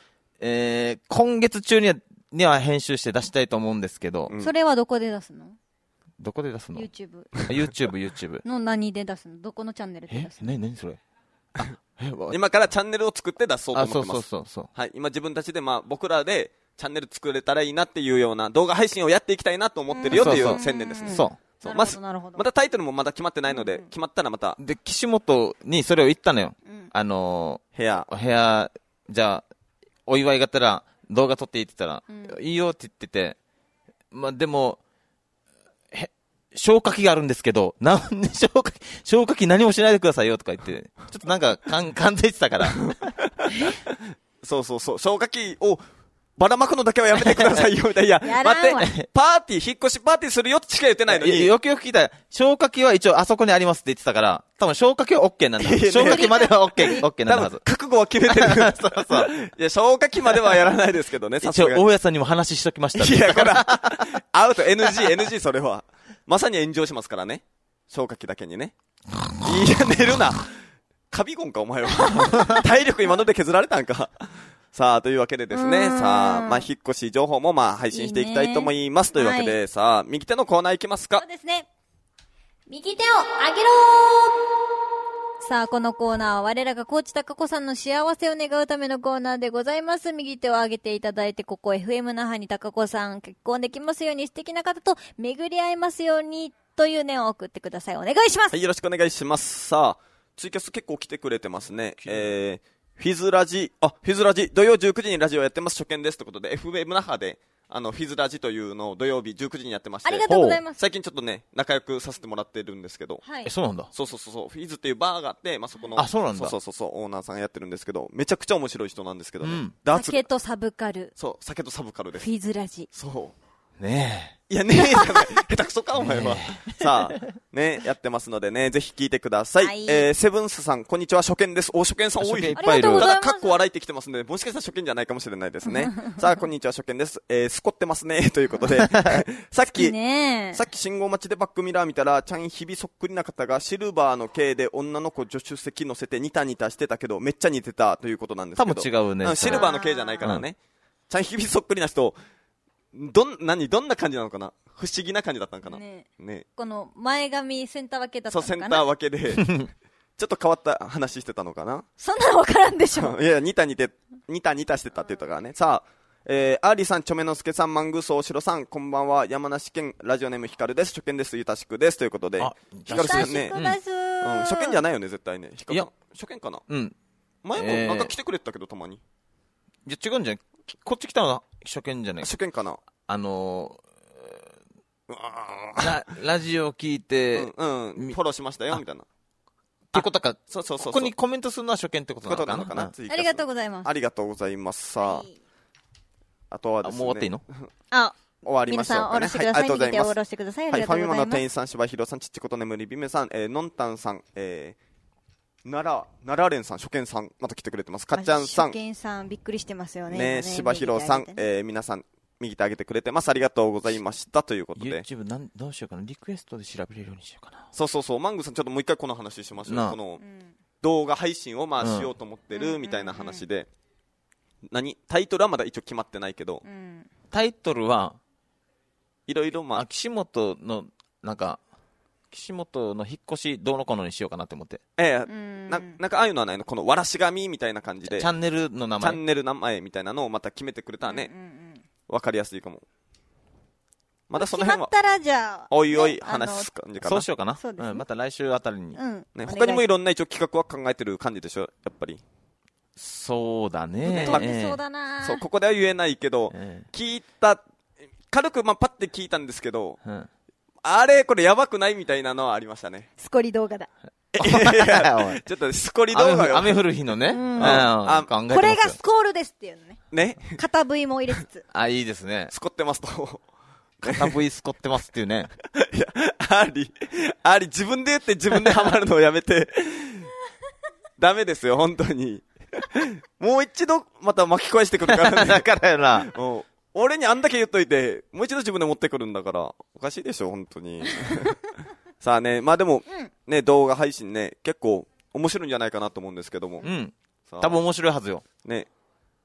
えー、今月中には、には編集して出したいと思うんですけど、 うんそれはどこで出すの？ どこで出すの？ YouTube YouTube、YouTube。 の何で出すの？どこのチャンネルでえ出すの？ なになにそれ？あえわ今からチャンネルを作って出そうとあ、 思ってます。 そうそうそうそう。 はい、今自分たちで、まあ、僕らでチャンネル作れたらいいなっていうような動画配信をやっていきたいなと思ってるよっていうんそうう宣伝ですね。 そそうなるほどなるほどまだタイトルもまだ決まってないので、決まったらまたう。で、岸本にそれを言ったのよ。 うんあの部屋、 ー、部屋、じゃあ、お祝いがてら動画撮っていいって言ったら、 うんいいよって言ってて、まあ、でも、へ、消火器があるんですけど、なんで消火器、消火器何もしないでくださいよとか言って、ちょっとなんか、かん、感づいてたから。 そうそうそう、消火器をばらまくのだけはやめてくださいよ、みたいな。いや、 やらんわ待って、パーティー、引っ越しパーティーするよってしか言ってないのに。 いやよくよく聞いたら、消火器は一応あそこにありますって言ってたから、多分消火器は OK なんだ。 いやね消火器までは OK、OK なんだはず。 多分、覚悟は決めてる。 そうそう。 いや、消火器まではやらないですけどね、さす一応、 がに。 大家さんにも話しときましたっていや、だから、アウト、エヌジー、エヌジー それは。まさに炎上しますからね。消火器だけにね。いや、寝るな。カビゴンか、お前は。体力今ので削られたんか。さあ、というわけでですね、 うんさあ、まあ、引っ越し情報もまあ、配信していきたいと思います。というわけで、 はいさあ、右手のコーナーいきますかそう。ですね。右手を上げろー。さあ、このコーナーは我らがコーチタカコさんの幸せを願うためのコーナーでございます。右手を上げていただいて、ここ エフエム 那覇にタカコさん結婚できますように、素敵な方と巡り合いますように、という念を送ってください。お願いします。 はい、よろしくお願いします。さあ、ツイキャス結構来てくれてますね。えー、フィズラジ、あ、フィズラジ、土曜じゅうくじにラジオやってます。初見ですということで、エフエム 那覇で、あの、フィズラジというのを土曜日じゅうくじにやってまして。 ありがとうございます。 最近ちょっとね、仲良くさせてもらってるんですけど。 はいえ、。そうなんだ。 そうそうそうそう、フィズっていうバーがあって、まあ、そこの。 あそうなんだそうそうそうそう、オーナーさんがやってるんですけど、めちゃくちゃ面白い人なんですけどね。 うんダーツ、 酒とサブカル、 そう、酒とサブカルですフ。ィズラジ。 そう。 ねいやねえじゃない。下手くそか、お前は。さあ、ね、やってますのでね、ぜひ聞いてください。 はいえー、セブンスさん、こんにちは、初見です。お、初見さん多い。 初見いっありがとうございますただ、かっこ笑いってきてますんで、もしかしたら初見じゃないかもしれないですね。さあ、こんにちは、初見です。えー、すこってますね、ということで。さっいいき、 ねさっき信号待ちでバックミラー見たら、ちゃんひびそっくりな方がシルバーの系で女の子助手席乗せてニタニタしてたけど、めっちゃ似てたということなんですけど。 多分違うねんシルバーの系じゃないからね。ちゃんひびそっくりな人、どん、何、どんな感じなのかな不思議な感じだったのかなねね。 この前髪センター分けだったそう、 のかな。 センター分けで、ちょっと変わった話してたのかなそんなの分からんでしょ。 いや、ニタニタ、ニタニタしてたって言ったからね。さあ、えー、アーリーさん、チョメノスケさん、マングース、大城さん、こんばんは、山梨県、ラジオネームヒカルです。初見です、ゆたしくです。ということであ、 ヒカルさ久しんね、 ぶりです。 うん、初見じゃないよね、絶対ね。ヒカルさんい初見かなうん。 前もなんか来てくれてたけど、たまに。 いや、違うんじゃないこっち来たのは初見じゃない初見かなあのー、ラ、ラジオ聞いて、っうん、うん、フォローしましたよ、みたいな。 てことか、 そうそうそうそう。 ここにコメントするのは初見ってことなことのかななのかなツイキャスありがとうございます。 ありがとうございます。さあ、 はいあとはですね。 あもう終わっていいのあ、 終わりま皆さん、 しょうかね。 おろしてください。 はい、ありがとうございます右手をお。ろしてください。あはい、ファミりがとうございます。 マの店員さん、柴弘さん、ちっちこと眠りびめさん、えー、のんたんさん、えー、奈良、奈良連さん、初見さん、また来てくれてます。かっちゃんさん、 初見さん、びっくりしてますよね。 ね、 今柴弘さん、 右手上げてねえー、皆さん、右手上げてくれてます。ありがとうございました。ということで。 YouTube なんどうしようかな。リクエストで調べれるようにしようかな。 そうそうそう、マングさん、ちょっともう一回この話しましょう。 なあこのうん動画配信をまあうんしようと思ってるみたいな話で、何タイトルはまだ一応決まってないけど、 うん。 タイトルは、 いろいろまあ、 あ、 岸本の、なんか、岸本の引っ越しどうのこうのにしようかなって思って。 ええうんななんかああいうのはないのこのわらし紙みたいな感じで、チチャンネルの名前。 ャンネル名前みたいなのをまた決めてくれたらね、 うんうんうんわかりやすいかも。まだその辺は決まっ、たら、じゃあ。 おいおいね話す感じかな。 そうしようかな。 そうですねん、また来週あたりに。 あのうん。 ね、 お願他にもいろんな一応企画は考えてる感じでしょ、やっぱり。 そうだね。 飛びそうだなそう、ここでは言えないけど、 え聞いた、軽くまあパッて聞いたんですけど、 えうんあれ、これやばくないみたいなのはありましたね。 スコリ動画だ。 いやいやおいちょっとスコリ動雨降画が。 雨降る日のね。 んうんあ考えてますよこれがスコールですっていうのね。 ね、 片 V も入れつつ。 あ、いいですね。 スコってますと。 片 V スコってますっていうね。 いや、あり、あり、自分で言って自分でハマるのをやめて。ダメですよ、本当に。もう一度、また巻き返してくるからね。 だからよな。 もう俺にあんだけ言っといて、もう一度自分で持ってくるんだから、おかしいでしょ、本当に。さあね、まあでも、ね、動画配信ね、結構面白いんじゃないかなと思うんですけども。 うん。 さあ多分面白いはずよ。 ね、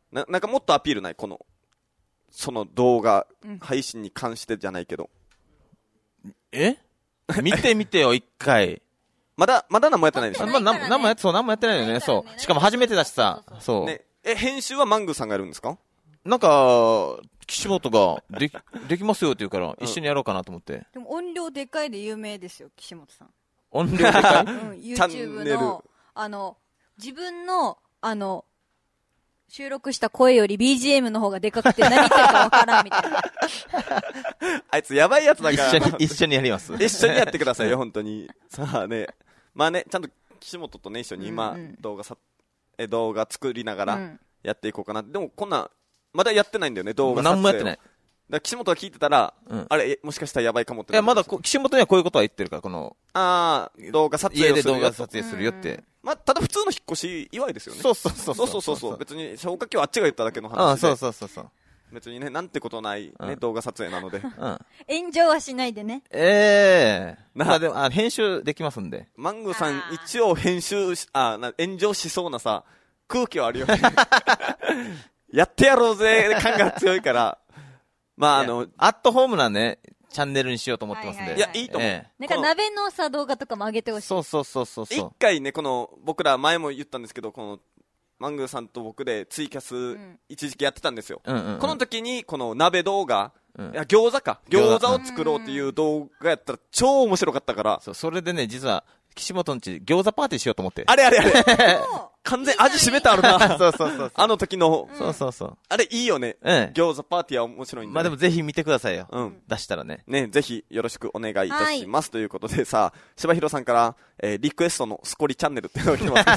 ななんかもっとアピールないこの、その動画配信に関してじゃないけど。 え見てみてよ、一回。 まだ、まだ何もやってないでしょ。 まあ、なん何もやって、そう、何もやってないよね。そう。しかも初めてだしさ。そう。 ね。え、編集はマングーさんがやるんですか？ なんか、岸本が、でき、できますよって言うから、一緒にやろうかなと思って。 でも音量でかいで有名ですよ、岸本さん。 音量でかい、 うん、YouTube の、あの、自分の、あの、収録した声より ビージーエム の方がでかくて何言ってるかわからんみたいな。 あいつやばいやつだから。 一緒に、一緒にやります。 一緒にやってくださいよ、本当に。さあね。まあね、ちゃんと岸本とね、一緒に今、うんうん、動画さ、え、動画作りながらやっていこうかな。うん、でもこんな、まだやってないんだよね、動画撮影。 何もやってない。 だから岸本が聞いてたら、うん、あれ、もしかしたらやばいかもって。 いや、まだこ、岸本にはこういうことは言ってるから、この。 ああ、動画撮影をするよ。 家で動画撮影するよって。うん、 まあ、ただ普通の引っ越し祝いですよね。 そうそうそうそう。そうそうそう。別に、消火器はあっちが言っただけの話で。 ああ、そうそうそうそう。 別にね、なんてことないね、うん、動画撮影なので。うん。 炎上はしないでね。 ええー。まあでも、あ、編集できますんで。 マングーさん、一応編集し、あ、な炎上しそうなさ、空気はあるよね。やってやろうぜ、感が強いから。まあ、あの、 アットホームなね、チャンネルにしようと思ってますんで。 いや、いいと思う。ええ、なんか鍋のさ、動画とかも上げてほしい。 そうそうそうそう。 一回ね、この、僕ら前も言ったんですけど、この、マングーさんと僕でツイキャス一時期やってたんですよ。うんうんうん、この時に、この鍋動画、うん、いや餃子か。餃子を作ろうっていう動画やったら超面白かったから。 そう、それでね、実は、岸本んち餃子パーティーしようと思って。 あれあれあれ完全味しめてあるな。 そうそうそう。 あの時の。 そうそうそう。 あれいいよね。うん。餃子パーティーは面白いんで、ね。 まあでもぜひ見てくださいよ。 うん。 出したらね。 ね、ぜひよろしくお願いいたします。はい、ということでさ、柴弘さんから、えー、リクエストのスコリチャンネルっていうのが来てます。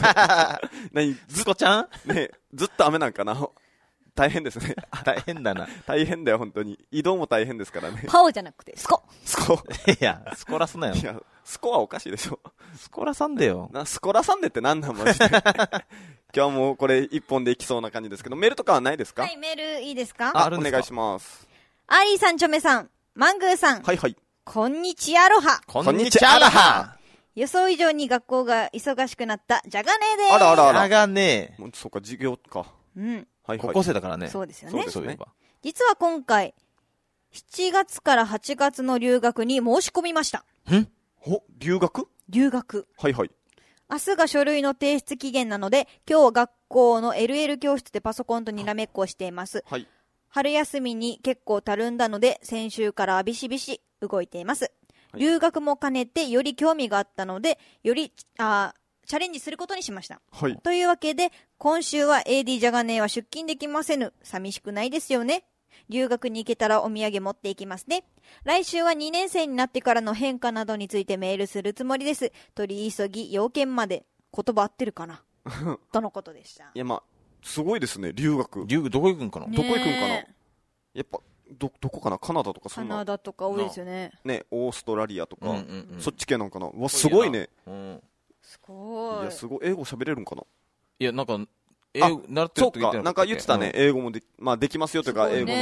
何スコちゃんね、ずっと雨なんかな。大変ですね。 大変だな。 大変だよ、本当に。移動も大変ですからね。 パオじゃなくて、スコ。 スコ。 いや、スコラすなよ。 いや、スコはおかしいでしょ。 スコラさんでよ。 な、スコラさんでって何なんマジで。今日もこれ一本でいきそうな感じですけど、メールとかはないですか？ はい、メールいいですか？ あ、お願いします。 アリーさん、チョメさん、マングーさん。 はいはい。 こんにちアロハ。 こんにちアロハ。 予想以上に学校が忙しくなったジャガネーです。 あらあらあら。 ジャガネー。そうか、授業か。 うん。 はいはい、高校生だからね。 そうですよね。 そうですね。 実は今回、しちがつからはちがつの留学に申し込みました。 ん？ほ、留学？ 留学。 はいはい。 明日が書類の提出期限なので、今日は学校の エルエル 教室でパソコンとにらめっこをしています。 はい。 春休みに結構たるんだので、先週からビシビシ動いています。はい、留学も兼ねてより興味があったので、より、あチャレンジすることにしました。 はい。 というわけで、今週は エーディー ジャガネーは出勤できませぬ。寂しくないですよね。留学に行けたらお土産持っていきますね。来週はにねん生になってからの変化などについてメールするつもりです。取り急ぎ、要件まで。言葉合ってるかなとのことでした。 いや、まあ、すごいですね、留学。 留学、どこ行くんかな、 どこ行くんかなやっぱ、ど、どこかなカナダとかそんな。 カナダとか多いですよね。 ね、オーストラリアとか、 うんうんうん、 そっち系なんかな。うわ、すごいね。 うん、 すごい。 いや、すごい。英語喋れるんかな。 いや、なんか、英語、習ってるって言ってなかったっけ？そうか、なんか言ってたね。うん、英語もで、まあ、できますよというか、英語も、うん、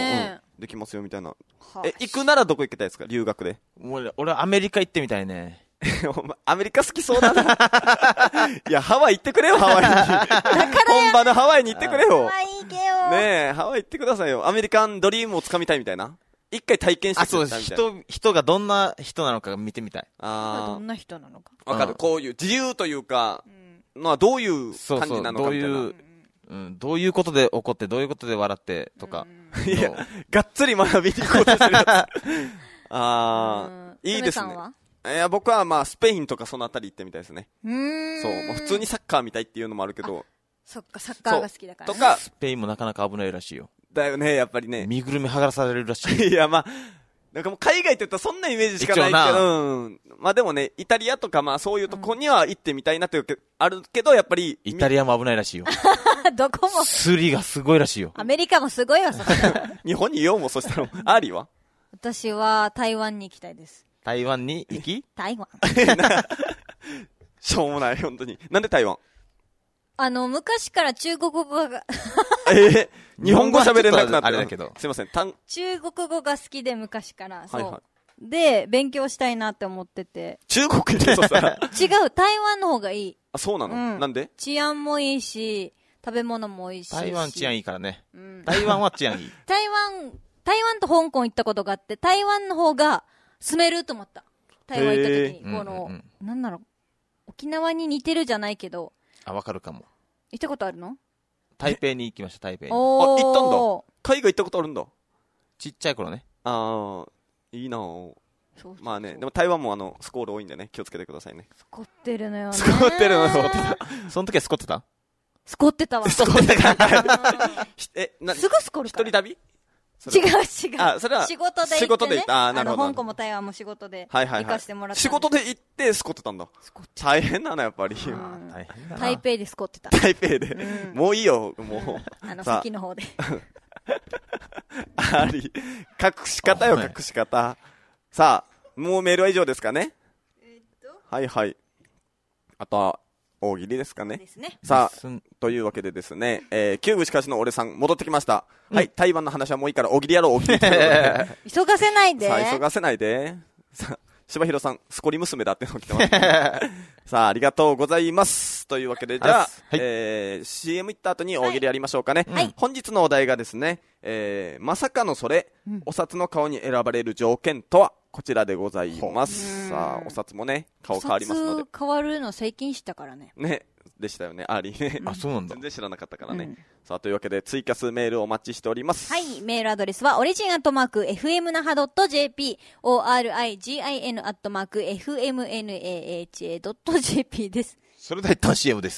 できますよみたいな。え、行くならどこ行きたいですか？留学で。 俺、俺アメリカ行ってみたいね。 アメリカ好きそうだな。いや、ハワイ行ってくれよ、ハワイに。だから本場のハワイに行ってくれよ。 ハワイ行けよ。 ねえ、ハワイ行ってくださいよ。アメリカンドリームをつかみたいみたいな。一回体験してくださいみたいな。 あ、そうです。人、人がどんな人なのか見てみたい。 ああ。 どんな人なのか。 わかる。こういう自由というか、まあどういう感じなのかみたいな。 そうそう、どういう、うん、どういうことで怒って、どういうことで笑ってとか。 いや、がっつり学びに行こうとしてるやつ。ああ、いいですね。いや、僕はまあ、スペインとかそのあたり行ってみたいですね。 うーん。 そう。もう普通にサッカーみたいっていうのもあるけど。 そっか、サッカーが好きだから、 ね。とか、 スペインもなかなか危ないらしいよ。 だよね、やっぱりね。 身ぐるみ剥がらされるらしい。 いや、まあ、なんかもう海外って言ったらそんなイメージしかないけど、うん。まあでもね、イタリアとかまあそういうとこには行ってみたいなという、あるけど、やっぱり。 イタリアも危ないらしいよ。 どこも。 スリがすごいらしいよ。 アメリカもすごいわ、そ日本にいようも、そしたら、アーリーは私は台湾に行きたいです。 台湾に行き台湾。 しょうもない、本当に。なんで台湾？ あの、昔から中国語がえー、日本語喋れなくなった。 あれだけど。 すいません。たん中国語が好きで昔から。そう。 はいはい、 で、勉強したいなって思ってて。 中国でそしたら違う、台湾の方がいい。 あ、そうなの、うん、なんで？ 治安もいいし、 食べ物も美味しいし。 台湾治安いいからね。 うん、 台湾は治安いい。 台湾、台湾と香港行ったことがあって、台湾の方が住めると思った。台湾行った時に。この、うんうんうん、なんだろう、沖縄に似てるじゃないけど。 あ、わかるかも。 行ったことあるの？ 台北に行きました、台北に。 あ、行ったんだ。海外行ったことあるんだ。 ちっちゃい頃ね。 ああ、いいなぁ。そうそうそう、まあね、でも台湾もあのスコール多いんでね、気をつけてくださいね。 スコってるのよね。 スコってるのよ。 その時はスコってた？ スコってたわ。 スコってたか。え、な、 すぐスコるから。 一人旅？ 違う違う。 あ、それは仕事で行って、ね。 仕事で行った。あ、なるほど。 あの、香港も台湾も仕事ではいはいはい。 行かせてもらった。 仕事で行ってスコってたんだ。スコって大変なのやっぱり。 うん、 大変だな。 台北でスコってた。 台北で。うん、もういいよ、もう。 あの、先の方で。 あり。隠し方よ、隠し方。さあ、もうメールは以上ですかね。えー、っと。はいはい。あとは、大喜利ですかね。 ですね。 さあ、というわけでですね、えー、キューブしかしの俺さん戻ってきました。うん、はい、台湾の話はもういいから大喜利やろう、大喜利。 急がせないで。 さあ、急がせないで。さあ、柴弘さん、スコリ娘だってのが来てます。さあ、ありがとうございます。というわけで、じゃあ、はい、えー、シーエム 行った後に大喜利やりましょうかね。はい、本日のお題がですね、えー、まさかのそれ、うん、お札の顔に選ばれる条件とはこちらでございます。さあ、お札もね、顔変わりますので。 お札変わるの最近知ったからね。 ね、でしたよね、ありね。 あ、そうなんだ。 全然知らなかったからね。うん、さあ、というわけで、ツイキャスメールお待ちしております。 はい、メールアドレスは、オリジンアットマーク、エフエムナハドットジェーピー、オーアールアイジーアイエヌ アットマーク、エフエムエヌエーエイチエードットジェーピー です。 それでは一旦 シーエム です。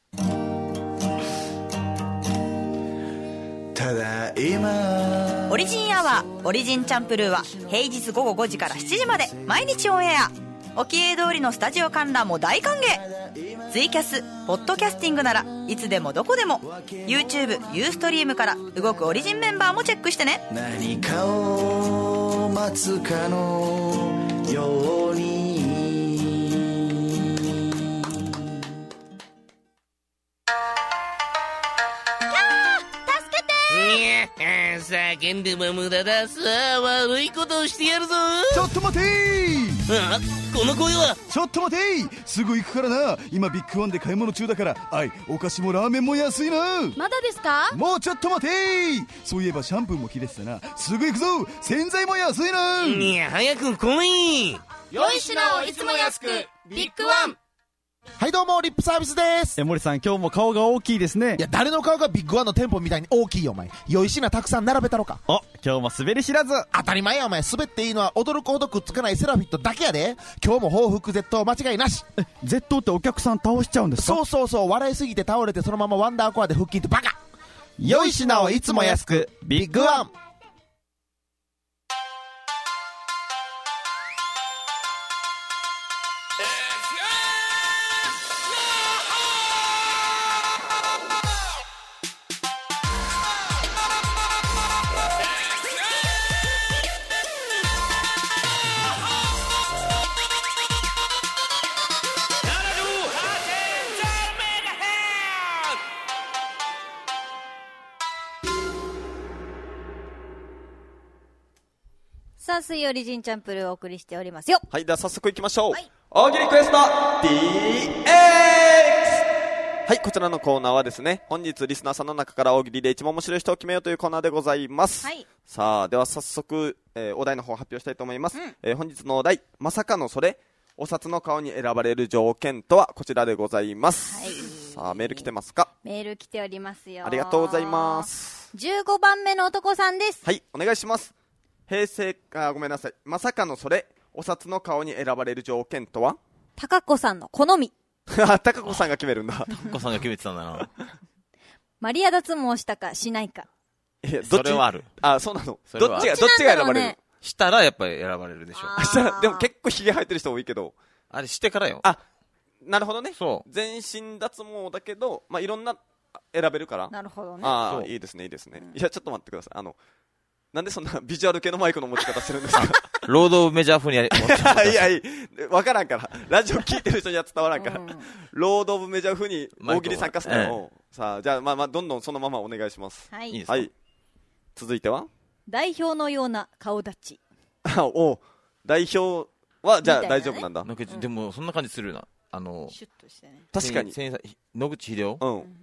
ただいまオリジンアワーオリジンチャンプルーは平日午後ごじからしちじまで毎日オンエア。沖江通りのスタジオ観覧も大歓迎。ツイキャスポッドキャスティングならいつでもどこでも YouTube ユーストリームから動くオリジンメンバーもチェックしてね。 何かを待つかのように叫んでも無駄だ。さあ悪いことをしてやるぞ。 ちょっと待てー。 あ、この声は。 ちょっと待てー。すぐ行くからな。今ビッグワンで買い物中だから。はい、お菓子もラーメンも安いな。 まだですか。 もうちょっと待てー。そういえばシャンプーも切れてたな。すぐ行くぞ。洗剤も安いな。 いや早く来い。 良い品をいつも安くビッグワン。 はいどうもリップサービスです。 え森さん今日も顔が大きいですね。 いや誰の顔がビッグワンの店舗みたいに大きいよお前。良い品たくさん並べたろか。 お今日も滑り知らず。 当たり前やお前。滑っていいのは驚くほどくっつかないセラフィットだけやで。今日も報復絶倒間違いなし。 え絶倒ってお客さん倒しちゃうんですか。 そうそうそう。笑いすぎて倒れてそのままワンダーコアで腹筋ってバカ。 良い品をいつも安くビッグワン。 さあ、水曜オリジンチャンプルーをお送りしておりますよ。 はい、では早速行きましょう。はい、大喜利クエスト ディーエックス。はい、こちらのコーナーはですね、本日リスナーさんの中から大喜利で一番面白い人を決めようというコーナーでございます。はい。さあ、では早速、えー、お題の方を発表したいと思います。うん、えー、本日のお題、まさかのそれ、お札の顔に選ばれる条件とはこちらでございます。はい。さあ、メール来てますか。 メール来ておりますよ。 ありがとうございます。 じゅうごばんめの男さんです。 はい、お願いします。平成、あ、ごめんなさい。まさかのそれ、お札の顔に選ばれる条件とは。 高子さんの好み。 高子さんが決めるんだ。 高子さんが決めてたんだな。 マリア脱毛したかしないか。 いや、どっち。 それはある。 あ、そうなの。どっちが、どっちが選ばれる。 したらやっぱり選ばれるでしょ。 したら、でも結構ヒゲ生えてる人多いけど。 あれしてからよ。 あ、なるほどね。 そう。 全身脱毛だけど、まあ、いろんな選べるから。 なるほどね。 ああ、いいですね、いいですね。うん、いや、ちょっと待ってください。あの、なんでそんなビジュアル系のマイクの持ち方してるんですか。 ロードオブメジャー風にやり、 いやいや、わからんから。ラジオ聞いてる人には伝わらんから。うん、ロードオブメジャー風に大喜利参加するのを、ええ、さあ、じゃあ、まあまあ、どんどんそのままお願いします。 はい。 はい。続いては代表のような顔立ち。 お代表は、じゃあ大丈夫なんだ。 なんかでも、そんな感じするな。あの、 シュッとしてね。 確かに。 野口英世。うん。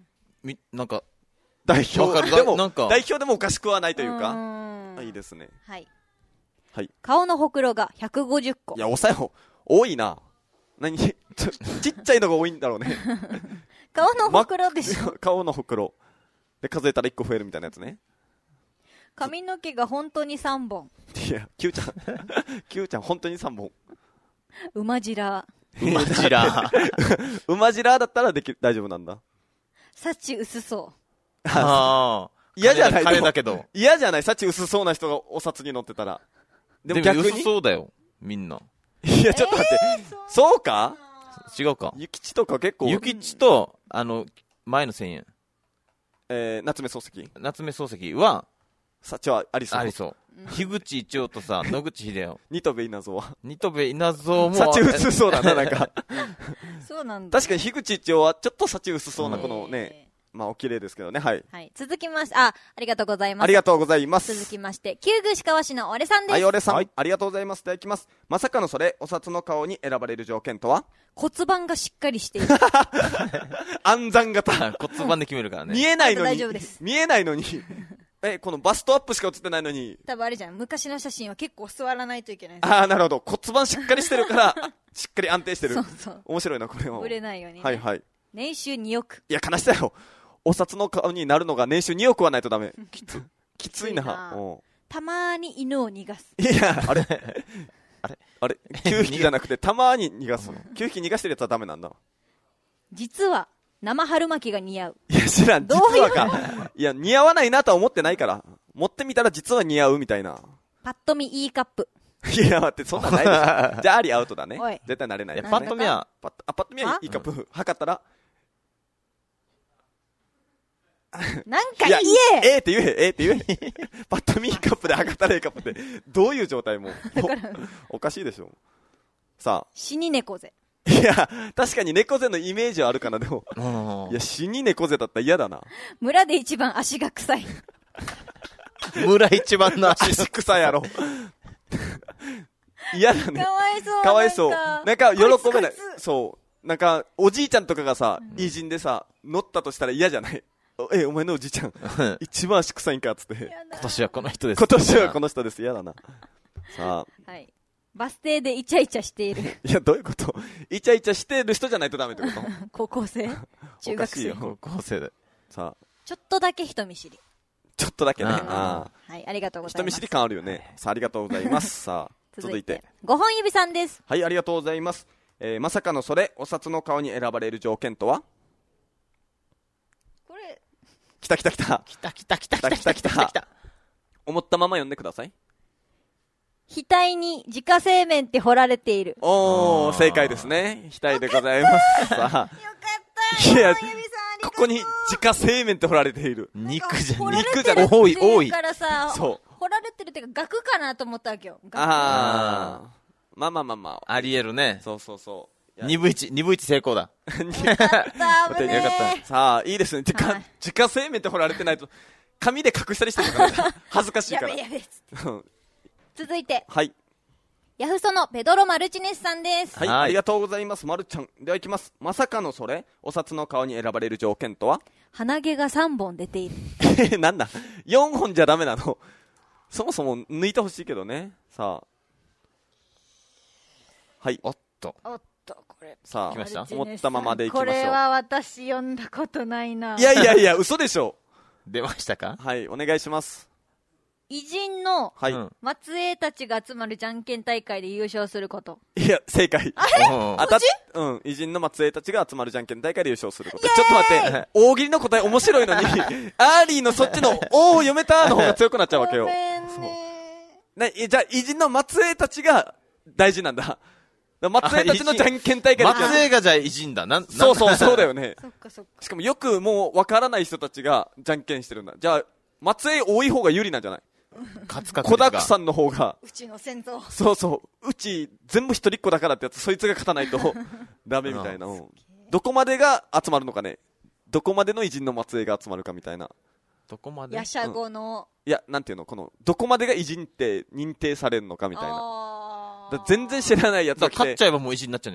み、なんか、 代表わかるでも、 なんか代表でもおかしくはないというか。 うーんあいいですね。 はい。 はい。 顔のほくろがひゃくごじゅっこ。 いや、抑えよ。多いな。何ちょちっちゃいのが多いんだろうね。 顔のほくろでしょ。 顔のほくろ。で、数えたらいっこ増えるみたいなやつね。 髪の毛が本当にさんぼん。 いや、キューちゃん。キューちゃん、本当にさんぼん。 馬白。 馬白。 馬白だったらできる、大丈夫なんだ。 幸薄そう。 ああ。 嫌じゃない彼だけど。 嫌じゃない幸薄そうな人がお札に乗ってたら。 でも逆に。薄そうだよ。みんな。 いや、ちょっと待って。えー、そ, そうか違うか。 ゆきちとか結構。 ゆきちと、あの、前のせんえん。 えー、夏目漱石。 夏目漱石は、 幸はありそう。 ありそう。樋口一葉とさ、野口英世。 二戸部稲造は。 二戸部稲造も。 幸薄そうだな、なんか。 そうなんだ。 確かに樋口一葉はちょっと幸薄そうな、このね、まあ、お綺麗ですけどね、はい。 はい。続きまして、あ、ありがとうございます。 ありがとうございます。 続きまして、旧宮石川市の俺さんです。 はい、俺さん。はい、ありがとうございます。いただきます。まさかのそれ、お札の顔に選ばれる条件とは骨盤がしっかりしている。 暗算型。 骨盤で決めるからね。 見えないのに。 大丈夫です。 見えないのに。え、このバストアップしか映ってないのに。 多分あれじゃん。昔の写真は結構座らないといけない。 ああ、なるほど。骨盤しっかりしてるから、しっかり安定してる。 そうそう。 面白いな、これは。 ぶれないように、ね。 はいはい。 年収におく。 いや、悲しさよ。お札の顔になるのが年収におくはないとダメ。きつ。きついな。 たまーに犬を逃がす。 いや、あれあれあれきゅうひきじゃなくて、たまーに逃がすの。きゅうひき逃がしてるやつはダメなんだ。 実は、生春巻きが似合う。 いや、知らん。実はか。いや、似合わないなとは思ってないから。持ってみたら実は似合うみたいな。 パッと見いいカップ。 いや、待って、そんなんないでしょ。じゃあ、ありアウトだね。絶対なれない。 パッと見は、 パッと、あ、パッと見はいいカップ。測ったら。 なんか言えええって言え、ええって言え。パッと見いいカップで測ったらいいカップって、どういう状態も。おかしいでしょ。さあ。 死に猫背。 いや、確かに猫背のイメージはあるかな、でも。いや、死に猫背だったら嫌だな。 村で一番足が臭い。 村一番の足足臭やろ。嫌だね。 かわいそう。 かわいそう。なんか、喜べない。そう。なんか、おじいちゃんとかがさ、偉人でさ、乗ったとしたら嫌じゃない。え、お前のおじいちゃん、一番足臭いんかっつって。 今年はこの人です。 今年はこの人です。嫌だな。さあ。 はい。バス停でイチャイチャしている。 いや、どういうこと？イチャイチャしてる人じゃないとダメってこと？ 高校生？中学生？ 高校生で。 さあ。 ちょっとだけ人見知り。 ちょっとだけね。 ああ。はい、ありがとうございます。 人見知り感あるよね。さあ、ありがとうございます。さあ、続いて。 ごほん指さんです。 はい、ありがとうございます。えー、まさかのそれ、お札の顔に選ばれる条件とは？ これ。 来た来た来た。 来た来た来た来た来た来た来た。 思ったまま読んでください。 額に自家製麺って彫られている。 おー、正解ですね。額でございます。さあ。よかった。 いや、ここに自家製麺って彫られている。 肉じゃ、 肉じゃ多い、多い。 からさ、 そう。 彫られてるっていうか、額かなと思ったわけよ。 ああ。まあまあまあまあ。 あり得るね。 そうそうそう。 二分一、二分一成功だ。 よかった、危ねよかった。 さあ、いいですね。自家、自家製麺って彫られてないと、紙で隠したりしてるから、恥ずかしいから。 やべやべ。続いて。 はい。 ヤフソのペドロ・マルチネスさんです。 はい、ありがとうございます。マルちゃん。では行きます。まさかのそれ、お札の顔に選ばれる条件とは？ 鼻毛がさんぼん出ている。 なんだよんほんじゃダメなの？そもそも抜いてほしいけどね。さあ。はい。 おっと。 おっと、これ。 さあ、 来ました？ 思ったままでいきましょう。 これは私読んだことないな。 いやいやいや、嘘でしょ。 出ましたか？ はい、お願いします。 偉人の末裔たちが集まるじゃんけん大会で優勝すること。 いや、正解。 あれ当たっ、うん、偉人の末裔たちが集まるじゃんけん大会で優勝すること。ちょっと待って、大喜利の答え面白いのに、アーリーのそっちの、おー読めたの方が強くなっちゃうわけよ。 ごめんね。 な、じゃあ、偉人の末裔たちが大事なんだ。末裔たちのじゃんけん大会で。 末裔がじゃあ偉人だ。なん、 そうそう、そうだよね。 そっかそっか。 しかもよくもうわからない人たちがじゃんけんしてるんだ。じゃあ、末裔多い方が有利なんじゃない？ 勝つか子だくさんの方が。 うちの先祖。 そうそう。うち、全部一人っ子だからってやつ、そいつが勝たないとダメみたいな。どこまでが集まるのかね。どこまでの偉人の末裔が集まるかみたいな。 どこまで？ ヤシャゴの、 うん。いや、なんていうの、この、どこまでが偉人って認定されるのかみたいな。だ全然知らないやつが来て。 勝っちゃえばもう偉人になっちゃうんじゃない？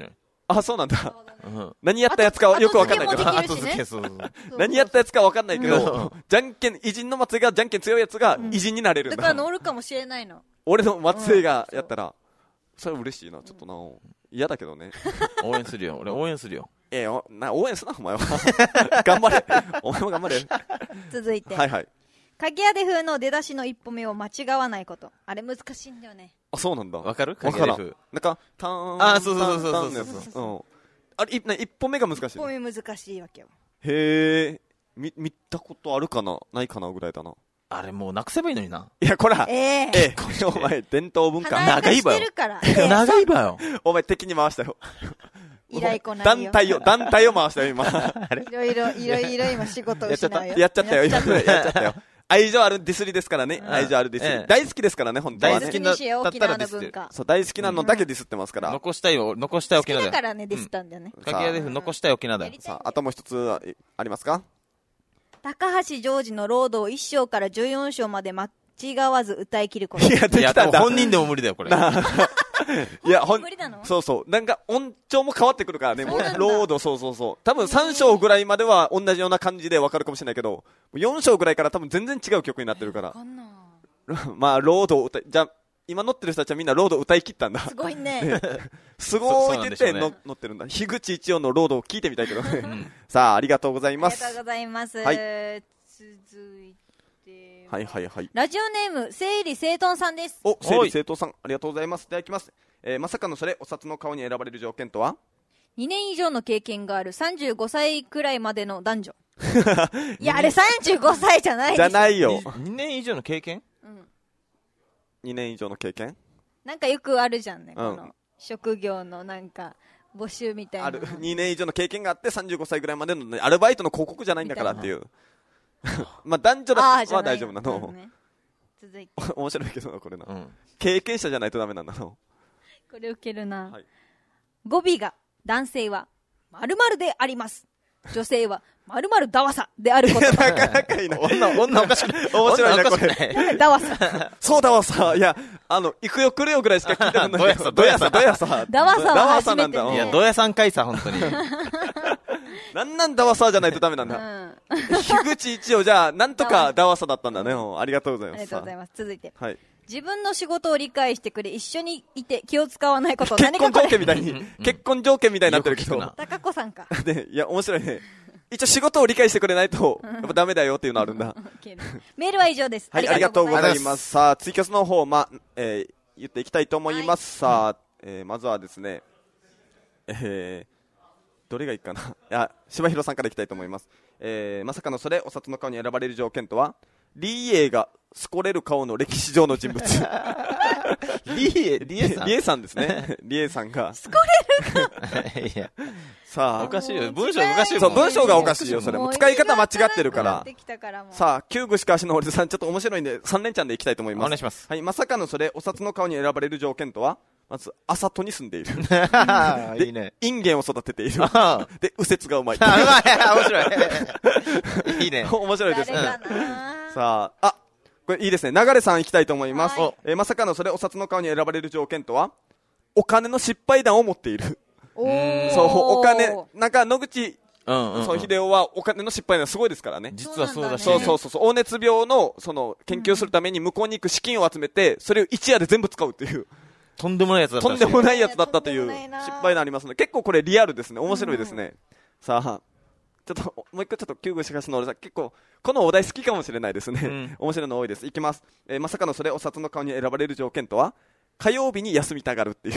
あ、そうなんだ。 うん、 何やったやつかよくわかんないけど。 後付けそう。 何やったやつかわかんないけど、じゃんけん、偉人の末裔がじゃんけん強いやつが偉人になれるんだ。 だから乗るかもしれないの。 俺の末裔がやったら、それ嬉しいな、ちょっとな。嫌だけどね。 応援するよ。俺応援するよ。 ええ、な、応援すな、お前は。頑張れ。お前も頑張れ。 続いて。 はいはい。 鍵屋で風の出だしの一歩目を間違わないこと。あれ難しいんだよね。 あ、そうなんだ。 わかる？ わからん。なんか、ターン。 あ、そうそうそうそうそうそう。あれ、一歩目が難しい。 一歩目難しいわけよ。 へえ。み、見たことあるかなないかなぐらいだな。 あれもうなくせばいいのにな。 いや、こら。 ええ。 ええ。お前、伝統文化。 長いばよ。長いばよ。 お前、敵に回したよ。 依頼来ないよ。 団体を、団体を回したよ、今。 いろいろ、いろいろ今仕事をしないよ。 やっちゃったよ、やっちゃったよ。愛情あるディスりですからね。愛情あるディスり。大好きですからね、本当はね。 大好きだったらディスって。 そう、大好きなのだけディスってますから。 残したいよ、残したい沖縄で。 好きだからね、ディスったんだよね。 鍵屋で残したい沖縄で。 さあ、あともう一つありますか？ 高橋ジョージのロードをいっ章からじゅうよん章まで間違わず歌い切ること。 いや、できたんだ。 本人でも無理だよ、これ。 いや、ほん、 無理なの？ そうそう。なんか音調も変わってくるからね。もうロード、そうそうそう。多分さん章ぐらいまでは同じような感じでわかるかもしれないけど、よん章ぐらいから多分全然違う曲になってるから。まあ、ロードを歌い、じゃあ、今乗ってる人たちはみんなロード歌い切ったんだ。 すごいね。 すごいって言っての乗ってるんだ。樋口一葉のロードを聞いてみたいけどね。さあ、ありがとうございます。 ありがとうございます。 はい。 続いて。 はいはいはい。 ラジオネーム、整理整頓さんです。 お、整理整頓さん、ありがとうございます。いただきます。えー、まさかのそれ、お札の顔に選ばれる条件とは？ にねん以上の経験があるさんじゅうごさいくらいまでの男女。いや、あれさんじゅうごさいじゃないでしょ。 じゃないよ。 にねん以上の経験？ うん。 にねん以上の経験？ なんかよくあるじゃんね、この職業のなんか募集みたいな。 ある。にねん以上の経験があってさんじゅうごさいぐらいまでの、ね、アルバイトの広告じゃないんだからっていう。まあ男女だったら大丈夫なの。 ね、続いて。 面白いけどな、これな、うん。経験者じゃないとダメなんだの。 これウケるな。はい、語尾が男性は〇〇であります。女性は〇〇だわさであること。 なかなかいいな。 女、女おかしくない。 面白いな、これ。 だわさ。 そうだわさ。いや、あの、行くよ来るよぐらいしか聞いてない。どやさ、どやさ、どやさ。 だわさは初めてね。 いや、どやさんかいさ、本当に。 なんなんだわさじゃないとダメなんだ。うん、樋口一葉じゃあ、なんとかだわさだったんだね。ありがとうございます。 ありがとうございます。続いて。 はい。 自分の仕事を理解してくれ、一緒にいて気を使わないこと。 結婚条件みたいに、結婚条件みたいになってるけど。 高子さんか。 ね、いや、面白いね。一応仕事を理解してくれないと、やっぱダメだよっていうのあるんだ。 メールは以上です。 はい、ありがとうございます。さあ、ツイキャスの方、ま、えー、言っていきたいと思います。さあ、えー、まずはですね、えー、どれがいいかな。いや、柴弘さんからいきたいと思います。えー、まさかのそれ、お札の顔に選ばれる条件とは、リーエがすこれる顔の歴史上の人物。 リーエ、リエさんリエさんですね。リエさんが。 すこれる顔いや。 さあ。 おかしいよ。文章おかしいよ。 そう、文章がおかしいよ、それ。もう使い方間違ってるから。 からさあ、旧具しかしの俺さん、ちょっと面白いんで、さん連チャンでいきたいと思います。 お願いします。 はい、まさかのそれ、お札の顔に選ばれる条件とは、まず、あさとに住んでいる。 で、いいね。 インゲンを育てている。で、右折がうまい。 うまい面白い。いいね。 面白いですね。さあ、あ、これいいですね。流れさん行きたいと思います。えー、まさかのそれ、お札の顔に選ばれる条件とは、お金の失敗談を持っている。そう、お金、なんか野口、うんうんうん、そう、秀夫はお金の失敗談すごいですからね。 実はそうだし、ね。 そうそうそう。黄熱病の、その、研究するために向こうに行く資金を集めて、それを一夜で全部使うっていう。 とんでもないやつだった。 とんでもないやつだったという失敗談ありますので、結構これリアルですね。面白いですね。うん、さあ、ちょっと、もう一回ちょっと、旧具しかしの俺さん、結構、このお題好きかもしれないですね。うん、面白いの多いです。いきます。えー、まさかのそれ、お札の顔に選ばれる条件とは、火曜日に休みたがるっていう。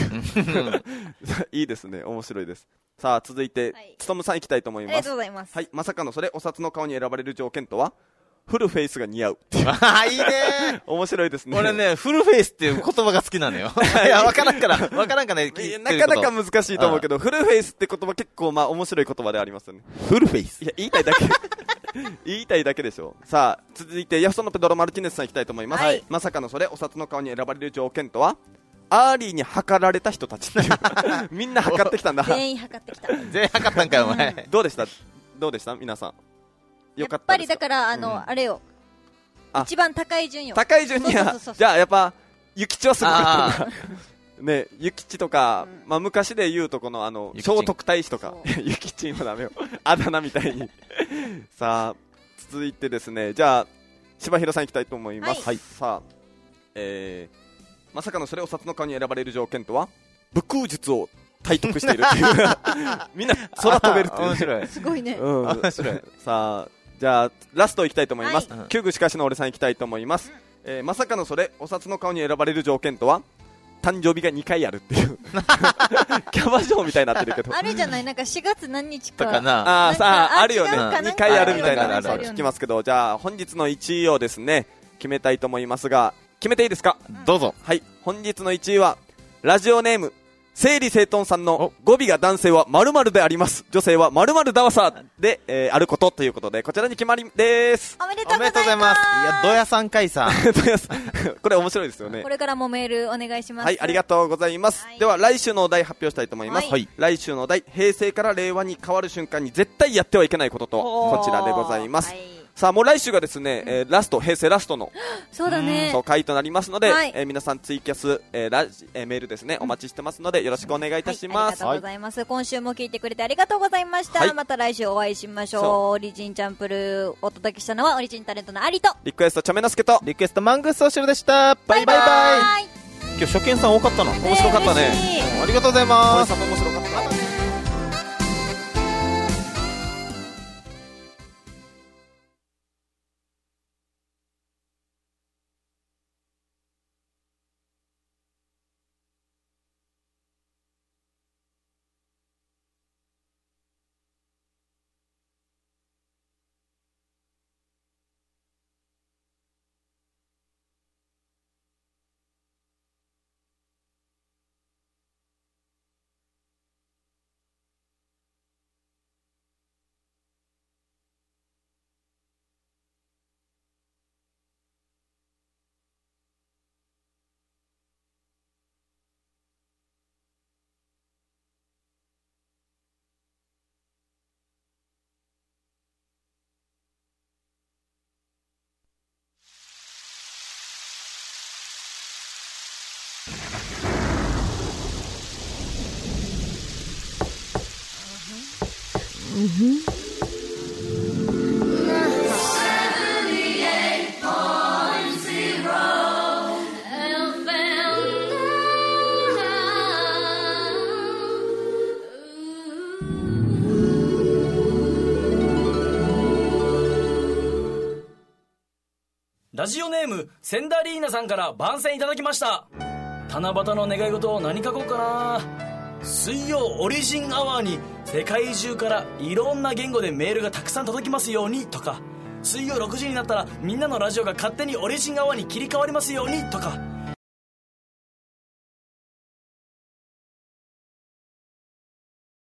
いいですね。面白いです。さあ、続いて、つとむさん行きたいと思います。 ありがとうございます。 はい。まさかのそれ、お札の顔に選ばれる条件とは、フルフェイスが似合う。 あ、いいね。 面白いですね。 俺ね、フルフェイスっていう言葉が好きなのよ。いや、わからんから、わからんかね。 なかなか難しいと思うけど、フルフェイスって言葉結構まあ面白い言葉でありますよね。 フルフェイス。 いや、言いたいだけ。言いたいだけでしょ。さあ、続いて、ヤフソのペドロ・マルティネスさん行きたいと思います。はい。まさかのそれ、お札の顔に選ばれる条件とは、アーリーに測られた人たち。みんな測ってきたんだ。 全員測ってきた。 全員測ったんかよ、お前。 どうでしたどうでした皆さん。よかったですか。 やっぱりだから、あの、うん、あれよ。一番高い順よ。 高い順には、じゃあやっぱ、諭吉はすごかったんだ。 ね、ゆきちとか、うん、まあ昔で言うとこのあの、聖徳太子とか、ゆきちもダメよ。あだ名みたいに。さあ、続いてですね、じゃあ、柴弘さんいきたいと思います。はい。さあ、えー、まさかのそれを札の顔に選ばれる条件とは、武空術を体得しているっていう。みんな空飛べるっていう。面白い。 すごいね。 うん。面白い。さあ、じゃあ、ラストいきたいと思います。はい、旧具しかしの俺さんいきたいと思います。うん、えー、まさかのそれ、お札の顔に選ばれる条件とは、誕生日がにかいあるっていうキャバ嬢みたいになってるけどあるじゃない、なんかしがつ何日かかなあーさああるよね、にかいあるみたいなの聞きますけど、じゃあ本日のいちいをですね決めたいと思いますが、決めていいですか？ どうぞ。 はい、本日のいちいはラジオネーム整理整頓さんの語尾が男性は〇〇であります、女性は〇〇だわさで、えー、あることということで、こちらに決まりです。 おめでとうございます。 いや、ドヤさんかいさドヤさんこれ面白いですよね。 これからもメールお願いします。 はい、ありがとうございます。はい、では来週のお題発表したいと思います。はい、来週のお題、平成から令和に変わる瞬間に絶対やってはいけないことと、こちらでございます。はい、さあもう来週がですね、えー、ラスト、平成ラストのそうだね、 そう回となりますので、 はい、 えー、皆さんツイキャス、えーラジえー、メールですねお待ちしてますのでよろしくお願いいたします。 はい、ありがとうございます。はい、今週も聞いてくれてありがとうございました。はい、また来週お会いしましょう。オリジンチャンプルーお届けしたのはオリジンタレントのアリとリクエストチョメノスケとリクエストマングスオシルでした。バイバイバイバイ。今日初見さん多かったの、面白かったね。ありがとうございます。 森さんも面白かった。 ラジオネームセンダリーナさんから番宣いただきました。七夕の願い事を何書こうかな。水曜オリジンアワーに世界中からいろんな言語でメールがたくさん届きますようにとか、水曜ろくじになったらみんなのラジオが勝手にオリジンアワーに切り替わりますようにとか、